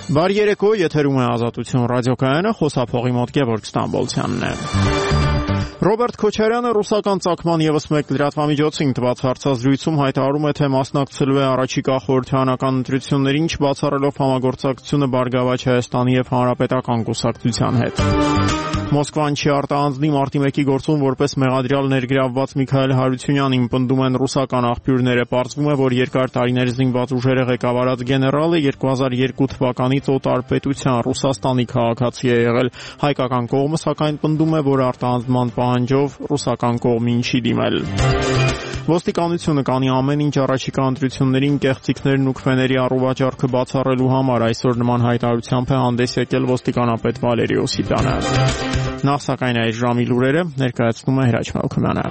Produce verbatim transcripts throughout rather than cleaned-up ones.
Բարի երեկո, եթերում է Ազատություն ռադիոկայանը, խոսափողի մոտ Գևորգ Ստամբոլցյանն է։ Ռոբերտ Քոչարյանը ռուսական ցակման եւս մեկ լրատվամիջոցին տված հարցազրույցում հայտարարում է, թե մասնակցելու է առաջիկա խորհրդարանական ընտրություններին, չբացառելով համագործակցությունը Բարգավաճ Հայաստանի եւ Հանրապետական կուսակցության հետ։ Մոսկվան չի արտահանձնի մարտի մեկի գործում որպես մեղադրյալ ներգրավված Միքայել Հարությունյանին, պնդում են ռուսական աղբյուրները։ Պարզվում է, որ երկար տարիներ զինված ուժերը ղեկավարած գեներալը երկու հազար երկու թվականից օտարպետության Ռուսաստանի քաղաքացի է եղել։ Հայկական կողմը սակայն պնդում է, որ արտահանձնման պահանջով ռուսական կողմին չի դիմել։ Ոստիկանությունը կանի ամեն ինչ առաջիկա ընտրություններին կեղծիքներն ու քվեների առուվաճառքը բացառելու համար, այսօր նման հայտարարությամբ է հանդես եկել ոստիկանապետ Վալերի Օսիպյանը։ Նախ սակայն այս ժամի լուրերը ներկայացնում է Հրաչ Մալքոմյանը։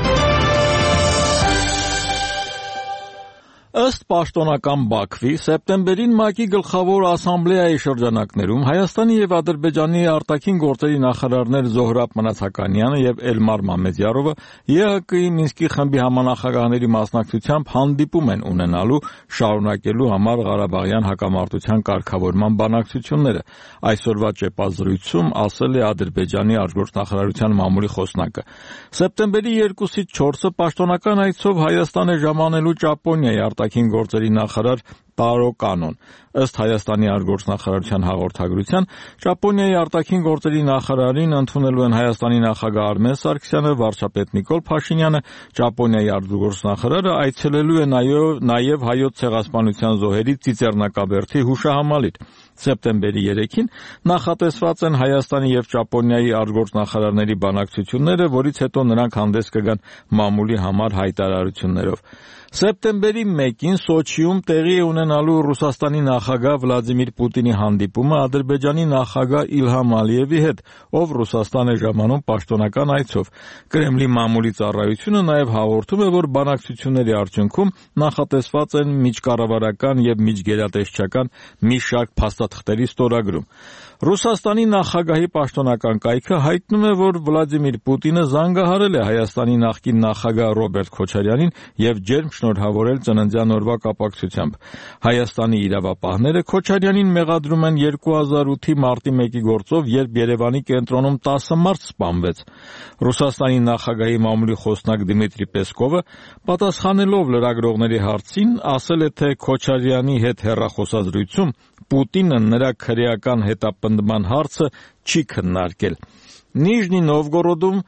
Ըստ պաշտոնական Բաքվի, սեպտեմբերին ՄԱԿ-ի գլխավոր ասամբլեայի շրջանակներում Հայաստանի եւ Ադրբեջանի արտաքին գործերի նախարարներ Զոհրաբ Մնացականյանը եւ Էլմար Մամեդյարովը ԵՀԿ-ի Մինսկի խմբի համանախագահների մասնակցությամբ հանդիպում են ունենալու շարունակելու համար Ղարաբաղյան հակամարտության կարգավորման բանակցությունները։ Այսօրվա ճեպազրույցում ասել է Ադրբեջանի արտգործնախարարության մամուլի խոսնակը։ Սեպտեմբերի երկուսից չորսը պաշտոնական այցով Հայաստան է ժամանելու Ճապոնիայի արտաքին գործերի նախարար Տարո Կանոն։ Ըստ Հայաստանի արտգործնախարարության հաղորդագրության, Ճապոնիայի արտաքին գործերի նախարարին ընդունելու են Հայաստանի նախագահ Արմեն Սարգսյանը, վարչապետ Նիկոլ Փաշինյանը, Ճապոնիայի արտգործնախարարը այցելելու է նաև Հայոց ցեղասպանության զոհերի Ծիծեռնակաբերդի հուշահամալիր։ Սեպտեմբերի երեքին նախատեսված են Հայաստանի եւ Ճապոնիայի արտգործնախարարների բանակցությունները, որից հետո նրանք հանդես կգան մամուլի համար հայտարարություններով։ Սեպտեմբերի մեկին Սոչիում տեղի է ունենալու Ռուսաստանի նախագահ Վլադիմիր Պուտինի հանդիպումը Ադրբեջանի նախագահ Իլհամ Ալիևի հետ, ով Ռուսաստան է ժամանում պաշտոնական այցով։ Կրեմլի մամուլի ծառայությունը նաև հաղորդում է, որ բանակցությունների արդյունքում նախատեսված են միջկառավարական եւ միջգերատեսչական մի շարք փաստաթղթերի ստորագրում։ Ռուսաստանի նախագահի պաշտոնական կայքը հայտնում է, որ Վլադիմիր Պուտինը զանգահարել է Հայաստանի նախկին նախագահ Ռոբերտ Քոչարյանին եւ ջերմ շնորհավորել ծննդյան օրվա կապակցությամբ։ Հայաստանի իրավապահները Քոչարյանին մեղադրում են երկու հազար ութի մարտի մեկի գործով, երբ Երևանի կենտրոնում տասը մարդ սպանվեց։ Ռուսաստանի նախագահի մամուլի խոսնակ Դմիտրի Պեսկովը, պատասխանելով լրագրողների հարցին, ասել է, թե Քոչարյանի հետ հեռախոսազրույցում Պուտինը նրա քրեական հետապնդման հարցը չի քննարկել։ Նիժնի Նովգորոդում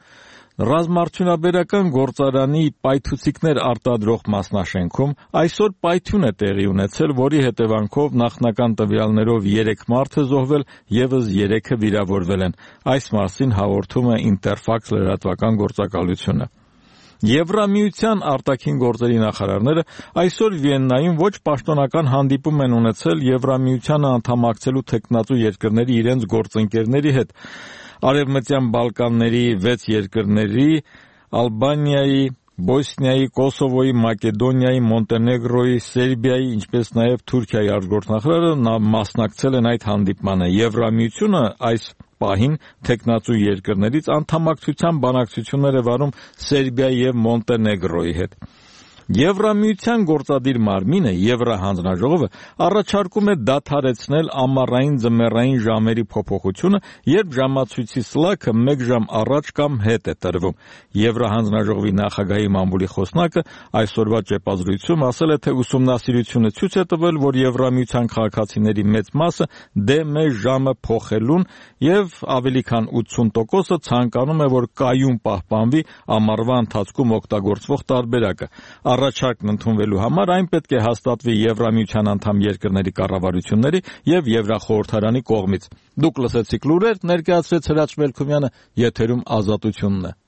ռազմարդյունաբերական գործարանի պայթուցիկներ արտադրող մասնաշենքում այսօր պայթյուն է տեղի ունեցել, որի հետևանքով նախնական տվյալներով երեք մարդ է զոհվել, ևս երեքը վիրավորվել են։ Այս մասին հաղորդում է Ինտերֆաքս լրատվական գործակալությունը։ Եվրամիության արտաքին գործերի նախարարները այսօր Վիեննայում ոչ պաշտոնական հանդիպում են ունեցել Եվրամիությանը անդամակցելու թեկնածու երկրների իրենց գործընկերների հետ։ Արևմտյան Բալկանների վեց երկրների Ալբանիայի, Բոսնիայի, Կոսովոյի, Մակեդոնիայի, Մոնտենեգրոյի, Սերբիայի, ինչպես նաև Թուրքիայի արտգործնախարարը մասնակցել են այդ հանդիպմանը։ Եվրամիությունը այս պահին թեկնածու երկրներից անդամակցության բանակցություններ է վարում Սերբիայի եւ Մոնտենեգրոյի հետ։ Եվրամիության գործադիր մարմինը Եվրահանձնաժողովը առաջարկում է դադարեցնել ամառային ձմեռային ժամերի փոփոխությունը, երբ ժամացույցի սլաքը մեկ ժամ առաջ կամ հետ է տրվում։ Եվրահանձնաժողովի նախագահի մամուլի խոսնակը այսօրվա ճեպազրույցում ասել է, թե ուսումնասիրությունը ցույց է տվել, որ Եվրամիության քաղաքացիների մեծ մասը դեմ է ժամը փոխելուն եւ ավելի քան ութսուն տոկոսը ցանկանում է, որ կայուն պահպանվի ամառվա ընթացքում օգտագործվող տարբերակը։ Առաջարկն ընդունվելու համար այն պետք է հաստատվի Եվրամիության անդամ երկրների կառավարությունների եւ Եվրախորհրդարանի կողմից։ Դուք լսեցիք լուրեր, ներկայացրեց Հրաչ Մելքոմյանը, եթերում Ազատությունն է։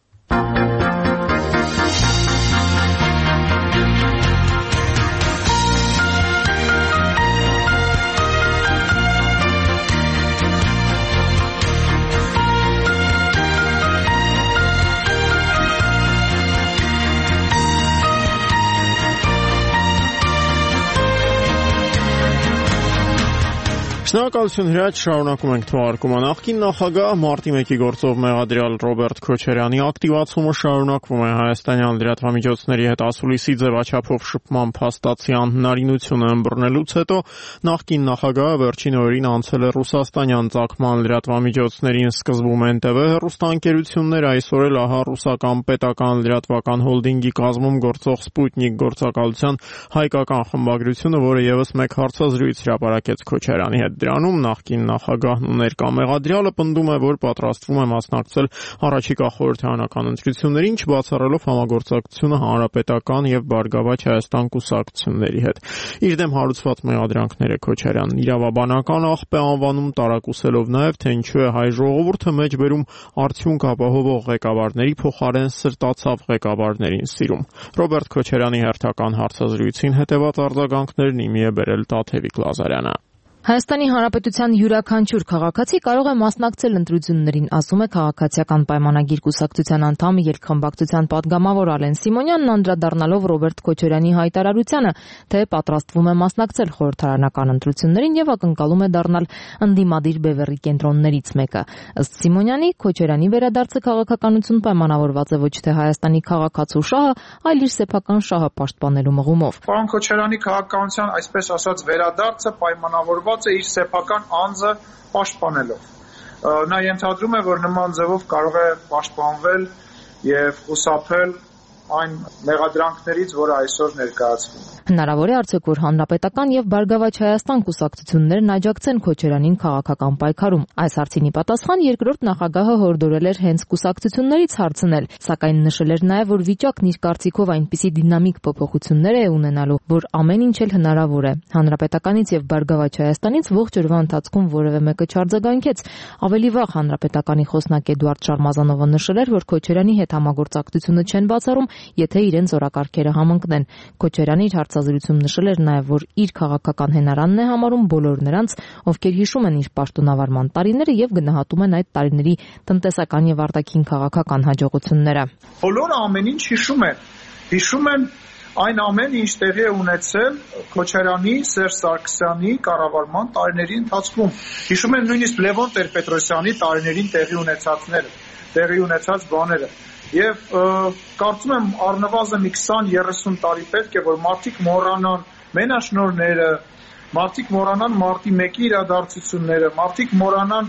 Շնորհակալություն Հրաչ, շարունակում ենք թողարկումը։ Նախկին նախագահ մարտի մեկի գործով մեղադրյալ Ռոբերտ Քոչարյանի ակտիվացումը շարունակվում է հայաստանյան լրատվամիջոցների հետ ասուլիսի ձևաչափով շփման փաստացի անհնարինությունը ըմբռնելուց հետո նախկին նախագահը վերջին օրերին անցել է ռուսաստանյան ծագման լրատվամիջոցներին, սկզբում Էն Տե Վե հեռուստաընկերություններ, այսօր էլ ահա ռուսական պետական լրատվական հոլդինգի կազմում գործող Սպուտնիկ գործակալության հայկական խմբագրությունը, որը եւս մեկ հարցազրույց հրապարակեց Քոչարյանի հետ։ Դրանում նախկին նախագահն ու ներկա մեղադրյալը պնդում է, որ պատրաստվում է մասնակցել առաջիկա խորհրդարանական ընտրություններին, չբացառելով համագործակցությունը Հանրապետական եւ Բարգավաճ Հայաստան կուսակցությունների հետ։ Իր դեմ հարուցված մեղադրանքները Քոչարյանն իրավաբանական աղբ է անվանում, տարակուսելով նաեւ, թե ինչու է հայ ժողովուրդը մեջբերում արդյունք ապահովող ղեկավարների փոխարեն սրտացավ ղեկավարներին սիրում։ Ռոբերտ Քոչարյանի հերթական հարցազրույցին հետեւած արձագանքներն իմի է բերել Տաթևիկ Լազարյանը։ Հայաստանի Հանրապետության յուրաքանչյուր քաղաքացի կարող է մասնակցել ընտրություններին, ասում է Քաղաքացիական պայմանագիր կուսակցության անդամ երկխմբակցության падգամավոր Ալեն Սիմոնյանն, անդրադառնալով Ռոբերտ Քոչարյանի հայտարարությանը, թե պատրաստվում է մասնակցել խորհրդարանական ընտրություններին եւ ակնկալում է դառնալ ընդդիմադիր բևեռի կենտրոններից մեկը։ Ըստ Սիմոնյանի, Քոչարյանի վերադարձը քաղաքականություն պայմանավորված է ոչ թե Հայաստանի քաղաքացու շահը, այլ իր սեփական շահը պաշտպանելու մղումով։ Պարոն Քոչարյանի քաղաքականության, այսպես ասած, վերադարձը պայմանավորված է իր սեփական անձը պաշտպանելով։ Նա ենթադրում է, որ նման ձևով կարող է պաշտպանվել եւ խուսափել այն մեղադրանքներից, որը այսօր ներկայացվում է։ Հնարավոր է արդյոք, որ Հանրապետական եւ Բարգավաճ Հայաստան կուսակցություններն աջակցեն Քոչարյանին քաղաքական պայքարում։ Այս հարցին ի պատասխան երկրորդ նախագահը հորդորել էր հենց կուսակցություններից հարցնել, սակայն նշել էր նաեւ, որ վիճակն իր կարծիքով այնպիսի դինամիկ փոփոխություններ է ունենալու, որ ամեն ինչ էլ հնարավոր է։ Հանրապետականից եւ Բարգավաճ Հայաստանից ողջ օրվա ընթացքում որևէ մեկը չարձագանքեց։ Ավելի վաղ Հանրապետականի խոսնակ Էդուարդ Շարմազանովը նշել էր, որ Քոչարյանի հետ համագործակցությունը չեն բացառում, եթե իրենց օրակարգերը համընկնեն։ Քոչարյանը իր հարցազրույցում նշել էր նաև, որ իր քաղաքական հենարանն է համարում բոլոր նրանց, ովքեր հիշում են իր պաշտոնավարման տարիները եւ գնահատում են այդ տարիների տնտեսական եւ արտաքին քաղաքական հաջողությունները։ Բոլորը ամեն ինչ հիշում են։ Հիշում են այն ամենը, ինչ տեղի է ունեցել Քոչարյանի, Սերժ Սարգսյանի կառավարման տարիների ընթացքում։ Հիշում են նույնիսկ Լևոն Տեր-Պետրոսյանի տարիներին տեղի ունեցածները, տեղի ունեցած բաները։ Եվ կարծում եմ առնվազն մի քսան երեսուն տարի պետք է, որ մարդիկ մոռանան մենաշնորհները, մարդիկ մոռանան մարտի մեկի իրադարձությունները, մարդիկ մոռանան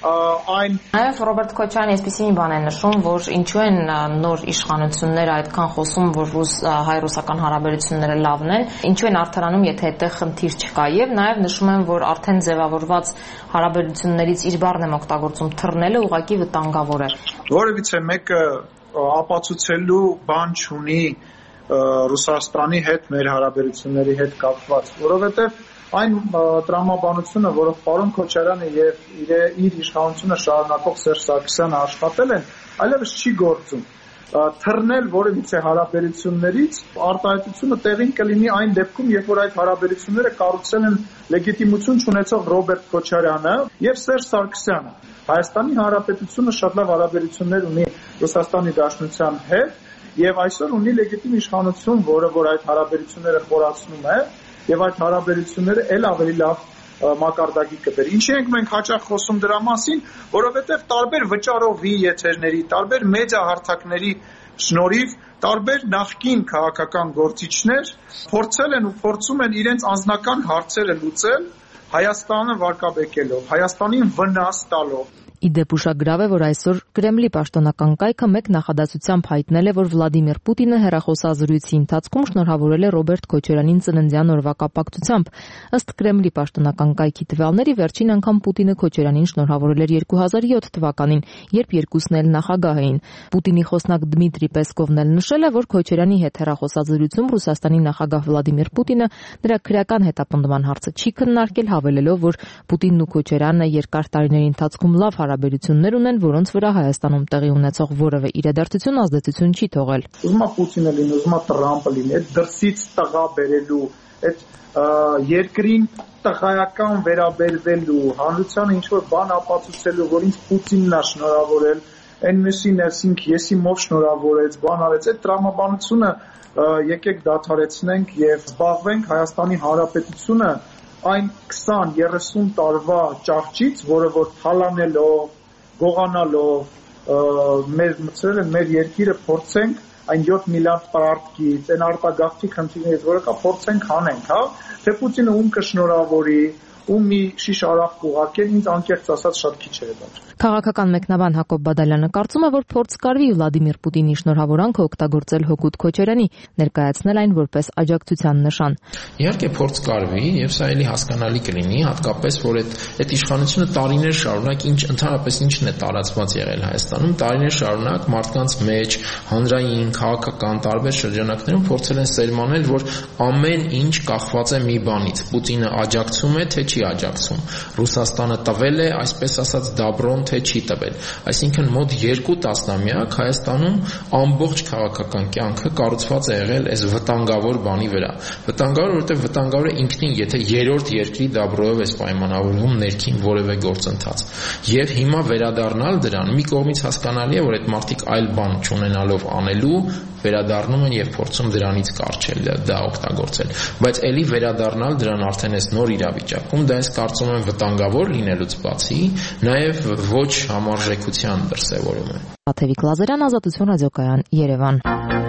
այն։ Նաև Ռոբերտ Քոչարյանը այսպիսի մի բան է նշում, որ ինչու են նոր իշխանությունները այդքան խոսում, որ ռուս հայ-ռուսական հարաբերությունները լավն են, ինչու են արդարանում, եթե այդտեղ խնդիր չկա, եւ նաև նշում են, որ արդեն ձևավորված հարաբերություններից իր բառն եմ օգտագործում, թռնելը ուղղակի վտանգավոր է։ Որևիցե մեկը ապացուցելու բան չունի Ռուսաստանի հետ մեր հարաբերությունների հետ կապված, որովհետև այն տրամաբանությունը, որով պարոն Քոչարյանը եւ իր իր իշխանությունը շարունակող Սերժ Սարգսյանը աշխատել են, այլևս չի գործում։ Թռնել որևիցե հարաբերություններից արտահայտությունը տեղին կլինի այն դեպքում, երբ որ այդ հարաբերությունները կառուցել են լեգիտիմություն չունեցող Ռոբերտ Քոչարյանը եւ Սերժ Սարգսյանը։ Հայաստանի Հանրապետությունը շատ լավ հարաբերություններ ունի Ռուսաստանի Դաշնության հետ եւ այսօր ունի լեգիտիմ իշխանություն, որը որ այդ հարաբերությունները խորացնում է եւ այդ հարաբերությունները ել ավելի լավ մակարդակի կբեր։ Ինչի ենք մենք հաճախ խոսում դրա մասին, որովհետեւ տարբեր վճարովի եթերների, տարբեր մեդիա հարթակների շնորհիվ տարբեր նախկին քաղաքական գործիչներ փորձել են ու փորձում են իրենց անձնական հարցերը լուծել Հայաստանը վարկաբեկելով, Հայաստանին վնաս տալով։ Իդեպ ուշագրավ է, որ այսօր Կրեմլի պաշտոնական կայքը մեկ նախադասությամբ հայտնել է, որ Վլադիմիր Պուտինը հեռախոսազրույցի ընթացքում շնորհավորել է Ռոբերտ Քոչարյանին ծննդյան օրվա կապակցությամբ։ Ըստ Կրեմլի պաշտոնական կայքի տվյալների, վերջին անգամ Պուտինը Քոչարյանին շնորհավորել էր երկու հազար յոթ թվականին, երբ երկուսն էլ նախագահ էին։ Պուտինի խոսնակ Դմիտրի Պեսկովն էլ նշել է, որ Քոչարյանի հետ հեռախոսազրույցում Ռուսաստանի նախագահ Վլադիմիր Պուտինը նրա քրեական հետապնդման հարցը չի քննարկել, հավելելով, որ Պուտինն ու Քոչարյանը երկար տարիների ընթացքում լավ հարաբերություններ ունեն, որոնց վրա Հայաստանում տեղի ունեցող որևէ իրադարձություն ազդեցություն չի թողել։ Ուզում է Պուտինը լինի, ուզում է Տրամպը լինի, այդ դրսից տղա բերելու, այդ երկրին տղայական վերաբերվելու, հանրությանը ինչ-որ բան ապացուցելու, որ ինձ Պուտինն է շնորհավորել, այն մեսին ասինք եսի մով շնորհավորեց, բան արեց, այդ տրամաբանությունը եկեք դադարեցնենք եւ զբաղվենք Հայաստանի Հանրապետությունը այն քսան երեսուն տարվա ճահճից, որը որ թալանելով, գողանալով մեր մցրել են մեր երկիրը փորձենք այն յոթ միլիարդ պարտքից, այն արտագաղթի խնդիրներից, որը կա փորձենք հանենք, հա, թե Պուտինը ում կշնորհավորի, ում մի շիշ արախ կուղարկել, ինձ անկեղծ ասած շատ քիչ է դա։ Քաղաքական մեկնաբան Հակոբ Բադալյանը կարծում է, որ փորձ կարվի Վլադիմիր Պուտինի շնորհավորանքը օգտագործել Հոկուտ Քոչարյանի, ներկայացնել այն որպես աջակցության նշան։ Իհարկե փորձ կարվի, եւ սա էլի հասկանալի կլինի, հատկապես որ այդ այդ իշխանությունը տարիներ շարունակ ինչ ընդհանրապես ինչն է տարածված եղել Հայաստանում, տարիներ շարունակ մարդկանց մեջ, հանրային, քաղաքական տարբեր շրջանակներում փորձել են սերմանել, որ ամեն ինչ կախված է մի բանից։ Պուտինը աջակցում է, թե չի աջակցում։ Ռուսաստանը տվել է, այսպես ասած, դաբրոն թե չի տվել։ Այսինքն մոտ երկու տասնամյակ Հայաստանում ամբողջ քաղաքական կյանքը կառուցված է եղել այս վտանգավոր բանի վրա։ Վտանգավոր, որովհետև վտանգավոր է ինքնին, եթե երրորդ երկրի դաբրոյով է պայմանավորվում ներքին որևէ գործընթաց։ Եվ հիմա վերադառնալ դրան, մի կողմից հասկանալի է, որ այդ մարդիկ այլ բան չունենալով անելու վերադառնում են եւ փորձում դրանից կարճել, դա օգտագործել։ Բայց ելի վերադառնալ դրան արդեն այս նոր իրավիճակում, դա ես կարծում եմ վտանգավոր լինելուց բացի, նաեւ ոչ համարժեքության դրսևորում է։ Աթևիկ Լազարյան, Ազատություն ռադիոկայան, Երևան։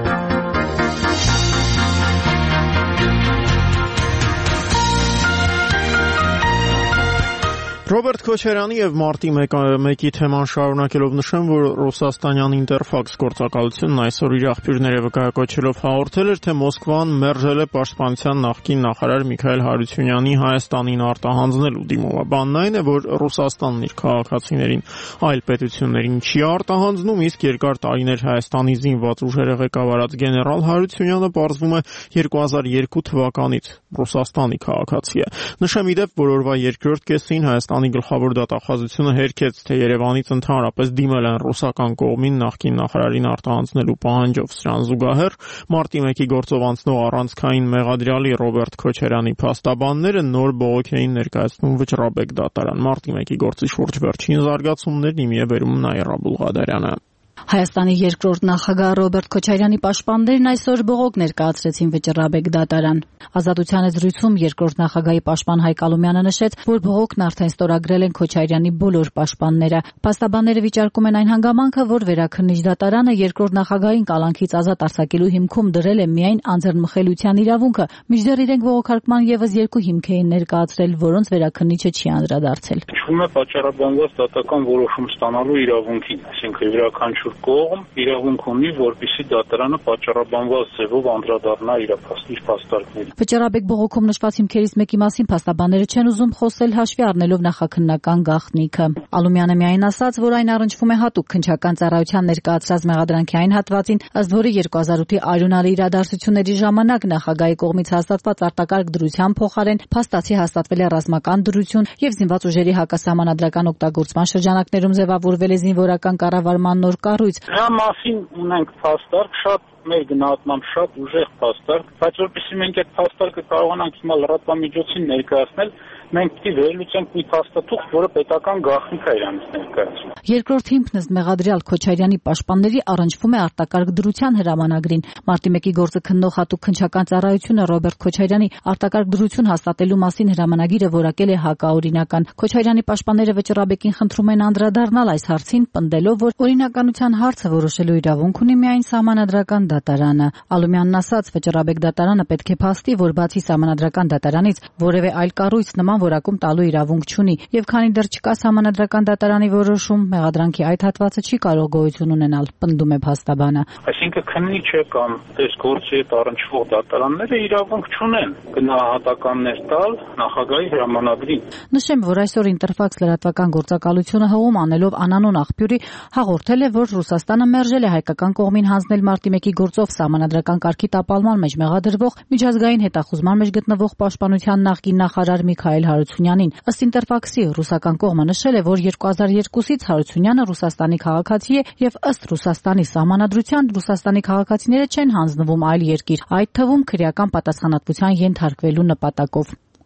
Ռոբերտ Քոչարյանի եւ մարտի մեկի թեման շարունակելով նշեմ, որ Ռուսաստանյան Ինտերֆաքս գործակալությունն այսօր իր աղբյուրները վկայակոչելով հաղորդել էր, թե Մոսկվան մերժել է պաշտպանության նախկին նախարար Միքայել Հարությունյանի Հայաստանին արտահանձնելու դիմողաբանն այն է, որ Ռուսաստանն իր քաղաքացիներին այլ պետություններին չի արտահանձնում, իսկ երկար տարիներ Հայաստանի զինված ուժերը ղեկավարած գեներալ Հարությունյանը պարզվում է երկու հազար երկու թվականից Ռուսաստանի քաղաքացի է։ Նշեմ իդեպ, որ օրվա երկրորդ կեսին Հայաստանի գլխավոր դատախազությունը հերքեց, թե Երևանից ընդհանրապես դիմել են ռուսական կողմին նախկին նախարարին արտահանձնելու պահանջով։ Սրան զուգահեռ մարտի մեկի գործով անցնող առանցքային մեղադրյալի Ռոբերտ Քոչարյանի փաստաբանները նոր բողոք էին ներկայացնում Վճռաբեկ դատարան։ Մարտի մեկի գործի շուրջ վերջին զարգացումներն իմի է բերում Նաիրա Բուլղադարյանը։ Հայաստանի երկրորդ նախագահ Ռոբերտ Քոչարյանի պաշտպաններն այսօր բողոք ներկայացրեցին Վճռաբեկ դատարան։ Ազատության զրույցում երկրորդ նախագահի պաշտպան Հայկ Ալումյանը նշեց, որ բողոքն արդեն ստորագրել են Քոչարյանի բոլոր պաշտպանները։ Փաստաբանները վիճարկում են այն հանգամանքը, որ վերաքննիչ դատարանը երկրորդ նախագահին կալանքից ազատ արձակելու հիմքում դրել է միայն անձեռնմխելիության իրավունքը, մինչդեռ իրենք բողոքարկման եւս երկու հիմք էին ներկայացրել, որոնց վերաքննիչը չի անդրադարձել։ Իշխում է պատճառաբանված դատական որոշում ստանալու իրավունքին, այսինքն յուրաքանչյուր կողմ իրավունք ունի, որպեսզի դատարանը պատճառաբանված ձևով անդրադառնա իր փաստարկներին։ Վճռաբեկ բողոքում նշված հիմքերից մեկի մասին փաստաբանները չեն ուզում խոսել, հաշվի առնելով նախաքննական գաղտնիքը։ Ալումյանը միայն ասաց, որ այն առնչվում է հատուկ քննչական ծառայության ներկայացրած մեղադրանքի այն հատվածին, ըստ որի երկու հազար ութի արյունարի իրադարձությունների ժամանակ նախագահի կողմից հաստատված արտակարգ դրության փոխարեն փաստացի հաստատվել է ռազմական դրություն եւ զինված ուժերի հակասահմանադրական օգտագործման շրջանակներում ձևավորվել է զինվորական կառավարման նոր կառույց։ Դրա մասին ունենք փաստարկ, շատ մեր գնահատմամբ շատ ուժեղ փաստարկ, բայց որպեսզի մենք այդ փաստարկը կարողանանք հիմա լրատվամիջոցին ներկայացնել, մենք պիտի վերլուծենք մի փաստաթուղթ, որը պետական գաղտնիք է իրանից ներկայացնում։ Երկրորդ հիմքն ըստ մեղադրյալ Քոչարյանի պաշտպանների առնչվում է արտակարգ դրության հրամանագրին։ Մարտի մեկի գործը քննող հատուկ քննչական ծառայությունը Ռոբերտ Քոչարյանի արտակարգ դրություն հաստատելու մասին հրամանագիրը որակել է հակաօրինական։ Քոչարյանի պաշտպանները Վճռաբեկին խնդրում են անդրադառնալ այս հարցին, պնդելով, որ օրինականության հարցը որոշելու իրավունք ունի միայն սահմանադրական դատարանը։ Ալումյանն ասաց, Վճռաբեկ դատարանը պետք է փաստի, որ բացի սահմանադրական դատարանից որևէ այլ կառույց նման որակում տալու իրավունք չունի, եւ քանի դեռ չկա սահմանադրական դատարանի որոշում, մեղադրանքի այդ հատվածը չի կարող գոյություն ունենալ, պնդում է փաստաբանը։ Այսինքն քննիչը կամ այս գործի հետ առնչվող դատարանները իրավունք չունեն գնահատականներ տալ նախագահի հրամանագրին։ Նշեմ, որ այսօր Ինտերֆաքս լրատվական գործակալությունը հողում անելով անանուն աղբյուրի հաղորդել է, որ Ռուսաստանը մերժել է հայկական կողմին հանձնել մարտի մեկի գործով սահմանադրական կարգի տապալման մեջ մեղադրվող միջազգային հետախուզման մեջ գտնվող պաշտպանության նախկին նախարար Միքայել Հարությունյանին։ Ըստ Ինտերֆաքսի ռուսական կողմը նշել է, որ երկու հազար երկուսից Հարությունյանը Ռուսաստանի քաղաքացի է եւ ըստ Ռուսաստանի սահմանադրության Ռուսաստանի քաղաքացիները չեն հանձնվում այլ երկիր, այդ թվում քրեական պատասխանատվության ենթարկվելու նպատակով։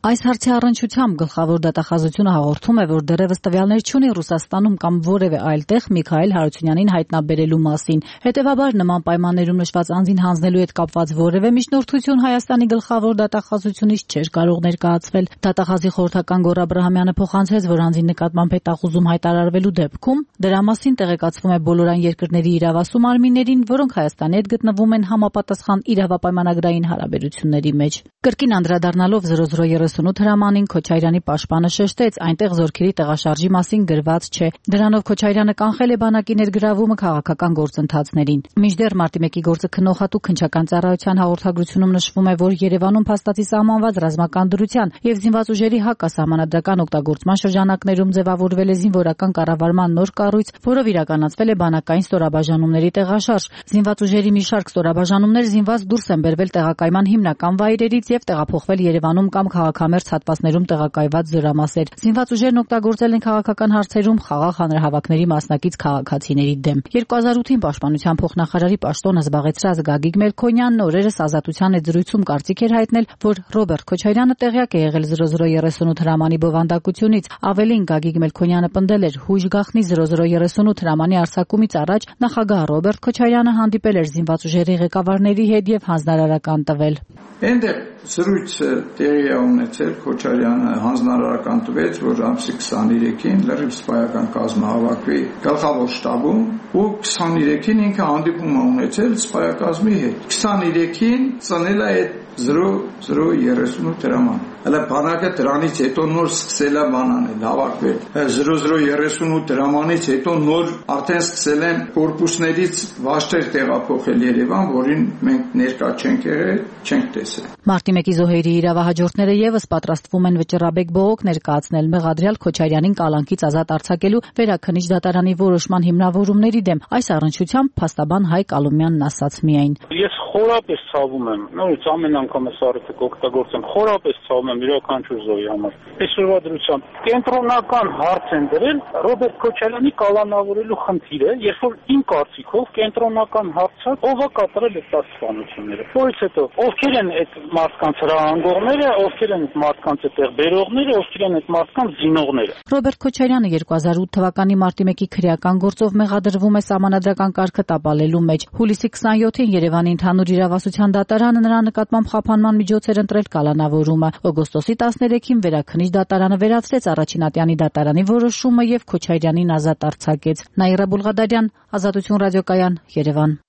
Այս հարցի առնչությամբ գլխավոր դատախազությունը հաղորդում է, որ դեռևս տվյալներ չունի Ռուսաստանում կամ որևէ այլ տեղ Միքայել Հարությունյանին հայտնաբերելու մասին։ Հետևաբար նման պայմաններում նշված անձին հանձնելու հետ կապված որևէ միջնորդություն Հայաստանի գլխավոր դատախազությունից չէր կարող ներկայացվել։ Դատախազի խորհրդական Գոռ Աբրահամյանը փոխանցեց, որ անձի նկատմամբ հետախուզում հայտարարվելու դեպքում դրա մասին տեղեկացվում է բոլոր այն երկրների իրավասու մարմիններին, որոնք Հայաստանի հետ գտնվում են համապատասխան իրավապայմանագրային հարաբերությունների մեջ։ Կրկին անդրադառնալով զրո զրո երեսունութ հրամանին Քոչարյանի պաշտպանը շեշտեց, այնտեղ զորքերի տեղաշարժի մասին գրված չէ։ Դրանով Քոչարյանը կանխել է բանակի ներգրավումը քաղաքական գործընթացներին։ Մինչդեռ մարտի մեկի գործը քննողատու քննչական ծառայության հաղորդագրությունում նշվում է, որ Երևանում փաստացի սահմանված ռազմական դրության եւ զինված ուժերի հակասահմանադրական օգտագործման շրջանակներում ձևավորվել է զինվորական կառավարման նոր կառույց, որով իրականացվել է բանակային ստորաբաժանումների տեղաշարժ։ Զինված ուժերի մի շարք ստորաբաժանումներ զինված դուրս են բերվել տեղակայման հիմնական վայրերից եւ տեղափոխվել Երևանում կամ քաղաքամերձ հատվածներում տեղակայված զորամասեր։ Զինված ուժերն օգտագործել են քաղաքական հարցերում խաղաղ հանրահավաքների մասնակից քաղաքացիների դեմ։ երկու հազար ութին պաշտպանության փոխնախարարի պաշտոնը զբաղեցրած Գագիկ Մելքոնյանն օրերս Ազատության հետ զրույցում կարծիք էր հայտնել, որ Ռոբերտ Քոչարյանը տեղյակ է եղել զրո զրո երեսունութ հրամանի բովանդակությունից։ Ավելին, Գագիկ Մելքոնյանը պնդել էր, հույժ գաղտնի զրո զրո երեսունութ հրամանի արձակումից առաջ նախագահ Ռոբերտ Քոչարյանը հանդիպել էր զինված ուժերի ղեկավարների հետ եւ հանձնարարական տվել։ Այնտեղ զրույցը տեղի է ունեցել, Քոչարյանը հանձնարարական տվեց, որ ամսի քսաներեքին լրիվ սպայական կազմը հավաքվի գլխավոր շտաբում ու քսաներեքին ինքը հանդիպում է ունեցել սպայակազմի հետ։ քսաներեքին ծնել է այդ զրո զրո երեսունութ հրաման։ Հələ բանակը դրանից հետո նոր սկսել է բան անել, հավաքվել։ զրո զրո երեսունութ հրամանից հետո նոր արդեն սկսել են կորպուսներից վաշտեր տեղափոխել Երևան, որին մենք ներկա չենք եղել, չենք տեսել։ Մարտի մեկի զոհերի իրավահաջորդները եւս պատրաստվում են վճռաբեկ բողոք ներկայացնել մեղադրյալ Քոչարյանին կալանքից ազատ արձակելու վերաքննիչ դատարանի որոշման հիմնավորումների դեմ։ Այս առնչությամբ փաստաբան Հայկ Ալումյանն ասաց միայն. Ես խորապես ցավում եմ, նորից ամեն անգամ ես արդյոք օգտագործեմ, խորապես ցավում եմ յուրաքանչյուր զոհի համար։ Այսօրվա դրությամբ կենտրոնական հարց են դրել Ռոբերտ Քոչարյանի կալանավորելու խնդիրը, երբ որ իմ կարծիքով կենտրոնական հարցը ով է կատարել այդ պաշտպանությունները։ Որից հետո ովքեր են այդ մարդկանց հրահանգողները, ովքեր են այդ մարդկանց այդտեղ բերողները, ովքեր են այդ մարդկանց զինողները։ Ռոբերտ Քոչարյանը երկու հազար ութ թվականի մարտի մեկի քրեական գործով մեղադրվում է սահմանադրական կարգը տապալելու մեջ։ Հուլիսի քսաներկուին Երևանի ընդհանուր իրավասության դատարանը նրա նկատմամբ խափանման միջոց էր ընտրել կալանավորումը։ Օգոստոսի տասներեքին վերաքննիչ դատարանը վերացրեց առաջին ատյանի դատարանի որոշումը եւ Քոչարյանին ազատ արձակեց։ Նաիրա Բուլղադարյան, Ազատություն ռադիոկայան, Երևան։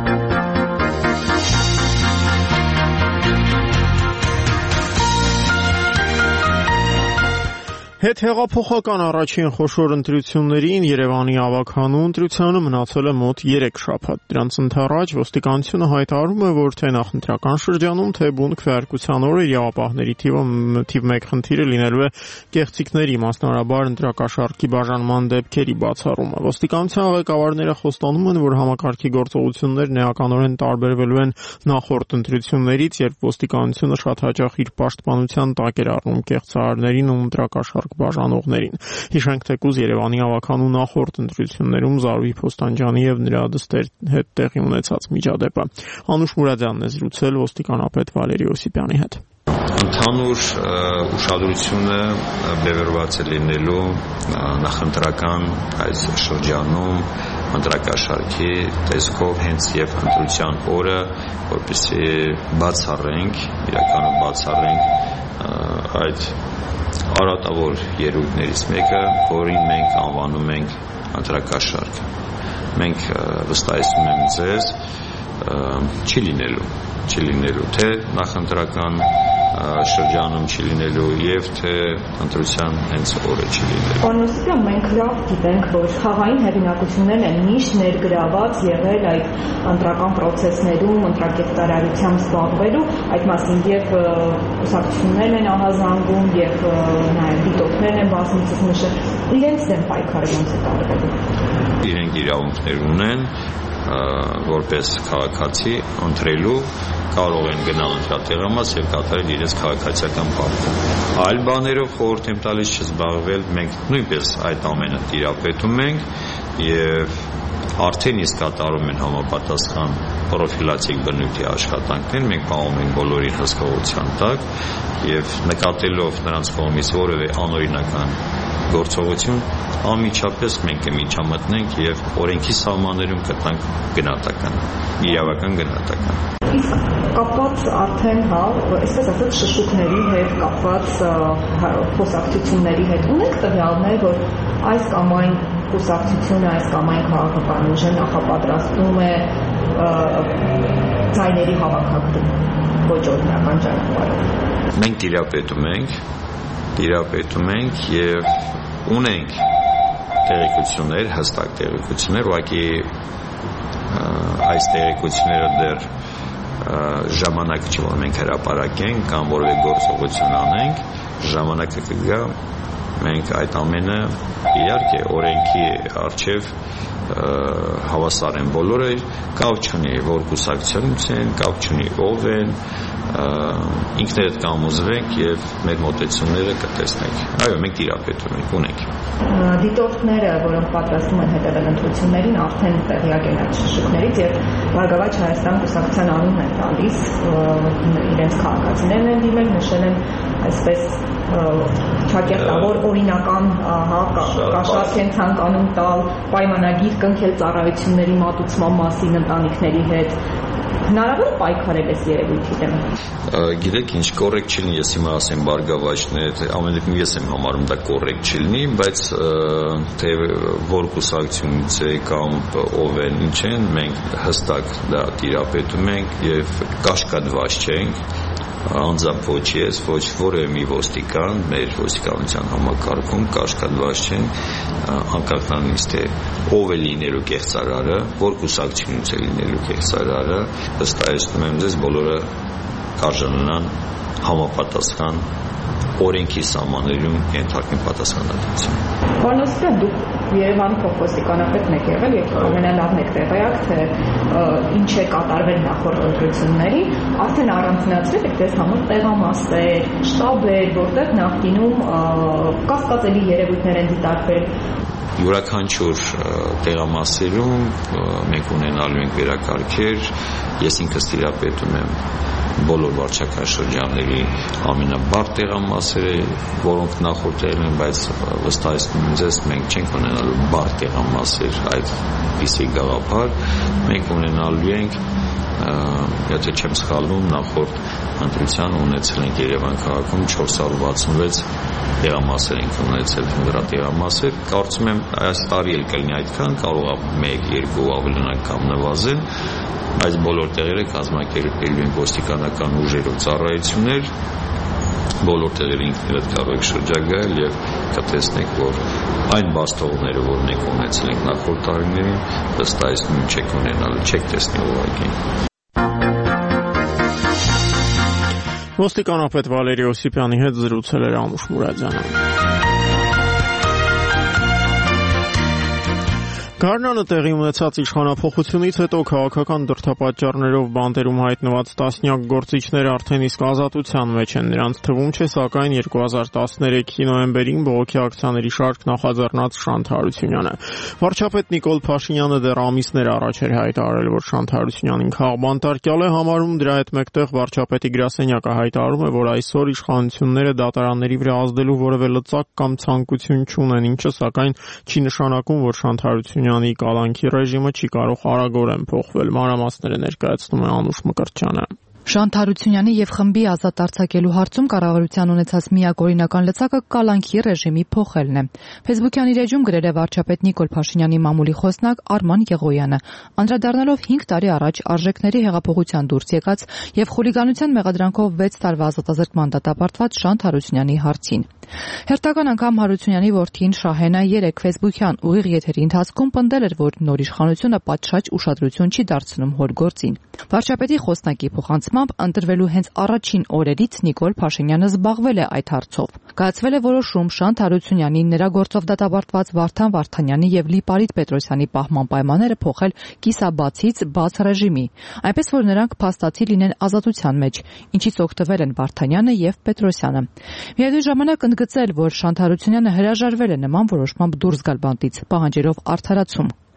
Հետհեղափոխական առաջին խոշոր ընտրություններին Երևանի ավագանու ընտրությանը մնացել է մոտ երեք շաբաթ։ Դրանց ընդառաջ ոստիկանությունը հայտարարում է, որ թե նախընտրական շրջանում, թե բուն քվեարկության օրը իրավապահների թիվը թիվ մեկ խնդիրը լինելու է կեղծիքների, մասնավորաբար ընտրակաշառքի բաժանման դեպքերի բացառումը։ Ոստիկանության ղեկավարները խոստանում են, որ համակարգի գործողություններն էականորեն տարբերվելու են նախորդ ընտրություններից, երբ ոստիկանությունը շատ հաճախ իր պաշտպանության տակ էր առնում կեղծարարներին ու ընտրակաշառք բաժանողներին։ Հիշենք թեկուզ Երևանի ավագանու նախորդ ընտրություններում Զարուհի Փոստանջյանի եւ նրա դստեր հետ տեղի ունեցած միջադեպը։ Անուշ Մուրադյանն է զրուցել ոստիկանապետ Վալերի Օսիպյանի հետ։ Ընդհանուր ուշադրությունը բևեռված է լինելու նախընտրական այս շրջանում ընտրակաշառքի տեսքով հենց եւ ընտրության օրը, որպեսզի բացառենք, իրականում բացառենք այդ արատավոր երևույթներից մեկը, որին մենք անվանում ենք ընտրակաշառք։ Մենք վստահեցնում եմ ձեզ, չի լինելու, չի լինելու թե նախընտրական շրջանում չի լինելու եւ թե ընտրության հենց օրը չի լինելու։ Պարոն մենք լավ գիտենք, որ խաղային հեղինակություններն են միշտ ներգրաված եղել այդ ընտրական process-ներում, ընտրակերպարարությամբ զբաղվելու, այդ մասին եւ ուսակցություններն են ահազանգում եւ նաեւ դիտորդներն են բազմիցս նշել, իրենց դեմ պայքարը ոնց է տարվելու։ Իրենք իրավունքներ ունեն որպես քաղաքացի ընտրելու, կարող են գնալ ընտրատեղամաս եւ կատարել իրենց քաղաքացիական պարտքերը։ Այլ բաներով խորհուրդ եմ տալիս չզբաղվել, մենք նույնպես այդ ամենը տիրապետում ենք եւ արդեն իսկ կատարում են համապատասխան պրոֆիլակտիկ բնույթի աշխատանքներ, մենք պահում ենք բոլորին հսկողության տակ եւ նկատելով նրանց կողմից որևէ անօրինական գործողություն, անմիջապես մենք կմիջամտնենք եւ օրենքի սահմաններում կտանք գնահատական, իրավական գնահատական։ Իսկ կապված արդեն, հա, այսպես ասած շշուկների հետ կապված խոսակցությունների հետ ունենք տվյալներ, որ այս կամ այն խոսակցությունը, այս կամ այն քաղաքական ուժը նախապատրաստում է ձայների հավաքագրում ոչ օրինական ճանապարհով։ Մենք տիրապետում ենք, տիրապետում ենք եւ ունենք տեղեկություններ, հստակ տեղեկություններ, ուղղակի այս տեղեկությունները դեռ ժամանակը չի, որ մենք հրապարակենք կամ որևէ գործողություն անենք, ժամանակը կգա, մենք այդ ամենը իհարկե օրենքի առջև հավասար են բոլորը, կապ չունի որ կուսակցությունից են, կապ չունի ով են, ինքներդ կամոզվենք եւ մեր մոտեցումները կտեսնենք։ Այո, մենք տիրապետում ենք, ունենք։ Դիտորդները, որոնք պատրաստում են հետևել ընտրություններին, արդեն տեղյակ են այդ շշուկներից եւ Բարգավաճ Հայաստան կուսակցության անուն են տալիս, իրենց քաղաքացիներն են դիմել, նշել են այսպես չակերտավոր օրինական կաշառք են ցանկանում տալ, պայմանագիր կնքել ծառայությունների մատուցման մասին ընտանիքների հետ։ Հնարավոր է պայքարել այս երևույթի դեմ։ Գիտեք ինչ, կոռեկտ չի լինի, ես հիմա ասեմ Բարգավաճն է, ամեն դեպքում ես եմ համարում դա կոռեկտ չի լինի, բայց թե որ կուսակցությունից է կամ ով են, ինչ են, մենք հստակ դա տիրապետում ենք եւ կաշկադված չենք, անձամբ ոչ ես, ոչ որևէ մի ոստիկան մեր ոստիկանության համակարգում կաշկադված չեն, անկախ նրանից թե ով է լինելու կեղծարարը, որ կուսակցությունից է լինելու կեղծարարը, վստահեցնում եմ ձեզ բոլորը կարժանանան համապատասխան օրենքի սահմաններում ենթարկեն պատասխանատվություն։ Պարոն Օսիպյան, դուք Երևանի փոխոստիկանապետն եք եղել եւ ամենալավն եք տեղյակ, թե ինչ է կատարվել նախորդ ընտրություններին, արդեն առանձնացրել եք դες համար տեղամասեր, շտաբեր, որտեղ նախկինում կասկածելի երևույթներ են դիտարկվել։ Յուրաքանչյուր տեղամասերում մենք ունենալու ենք վերակարգեր, ես ինքս տիրապետում եմ բոլոր վարչական շրջանների ամենաբարդ տեղամասերը, որոնք նախորդել են, բայց վստահեցնում եմ ձեզ, մենք չենք ունենալու բարդ տեղամասեր այդ պիսի գաղափար, մենք ունենալու ենք, եթե չեմ սխալվում, նախորդ ընտրության ունեցել ենք Երևան քաղաքում չորս հարյուր վաթսունվեց տեղամասեր ենք ունեցել, հնդրատեղամասեր, կարծում եմ այս տարի էլ կլինի այդքան, կարող է մեկ, երկու ավելանալ կամ նվազել, այս բոլոր տեղերը կազմակերպելու են ոստիկանական ուժերով ծառայություններ, բոլոր տեղերը ինքներդ կարող եք շրջագայել եւ կտեսնեք, որ այն բաստողները, որ մենք ունեցել ենք նախորդ տարիներին, վստահեցնում չեք ունենալու, չեք տեսնի ուղղակի։ Ոստիկանապետ Վալերի Օսիպյանի հետ զրուցել էր Անուշ Մուրադյանը։ Գարնանը տեղի ունեցած իշխանափոխությունից հետո քաղաքական դրդապատճառներով բանտերում հայտնված տասնյակ գործիչներ արդեն իսկ ազատության մեջ են, նրանց թվում չէ սակայն երկու հազար տասներեքի նոյեմբերին բողոքի ակցիաների շարք նախաձեռնած Շանթ Հարությունյանը։ Վարչապետ Նիկոլ Փաշինյանը դեռ ամիսներ առաջ էր հայտարարել, որ Շանթ Հարությունյանին քաղբանտարկյալ է համարում, դրա հետ մեկտեղ վարչապետի գրասենյակը հայտարարում է, որ այսօր իշխանությունները դատարանների վրա ազդելու որևէ լծակ կամ ցանկություն չունեն, ինչը սակայն չի նշանակում, որ Շանթ Հարությունյանը կալանքի ռեժիմը չի կարող արագորեն փոխվել։ Մանրամասները ներկայացնում է Անուշ Մկրտչյանը։ Շանթ Հարությունյանի եւ խմբի ազատ արձակելու հարցում կառավարության ունեցած միակ օրինական լծակը կալանքի ռեժիմի փոխելն է։ Facebook-յան իր էջում գրել է վարչապետ Նիկոլ Փաշինյանի մամուլի խոսնակ Արման Եղոյանը, անդրադառնալով հինգ տարի առաջ արժեքների հեղափոխության դուրս եկած եւ խուլիգանության մեղադրանքով վեց տարվա ազատազրկման դատապարտված Շանթ Հարությունյանի հարցին։ Հերթական անգամ Հարությունյանի որդին Շահենը երեկ Facebook-յան ուղիղ եթերի ընթացքում պնդել էր, որ նոր իշխանությունը պատշաճ ուշադրություն չի դարձնում հոր գործին։ Վարչապետի խոսնակի փոխանցմամբ ընտրվելու հենց առաջին օրերից Նիկոլ Փաշինյանը զբաղվել է այդ հարցով։ Կայացվել է որոշում Շանթ Հարությունյանի, նրա գործով դատապարտված Վարդան Վարդանյանի եւ Լիպարիտ Պետրոսյանի պահման պայմանները փոխել կիսաբացից բաց ռեժիմի, այնպես որ նրանք փաստացի լինեն ազատության մեջ, ինչից օգտվել են Վարդանյանը եւ Պետրոսյանը։ Միևնույն ժամանակ ընդգծել, որ Շանթ Հարությունյանը հրաժարվել է նման որոշմամբ դուրս գալ բանտից, պահանջելով արդարացում։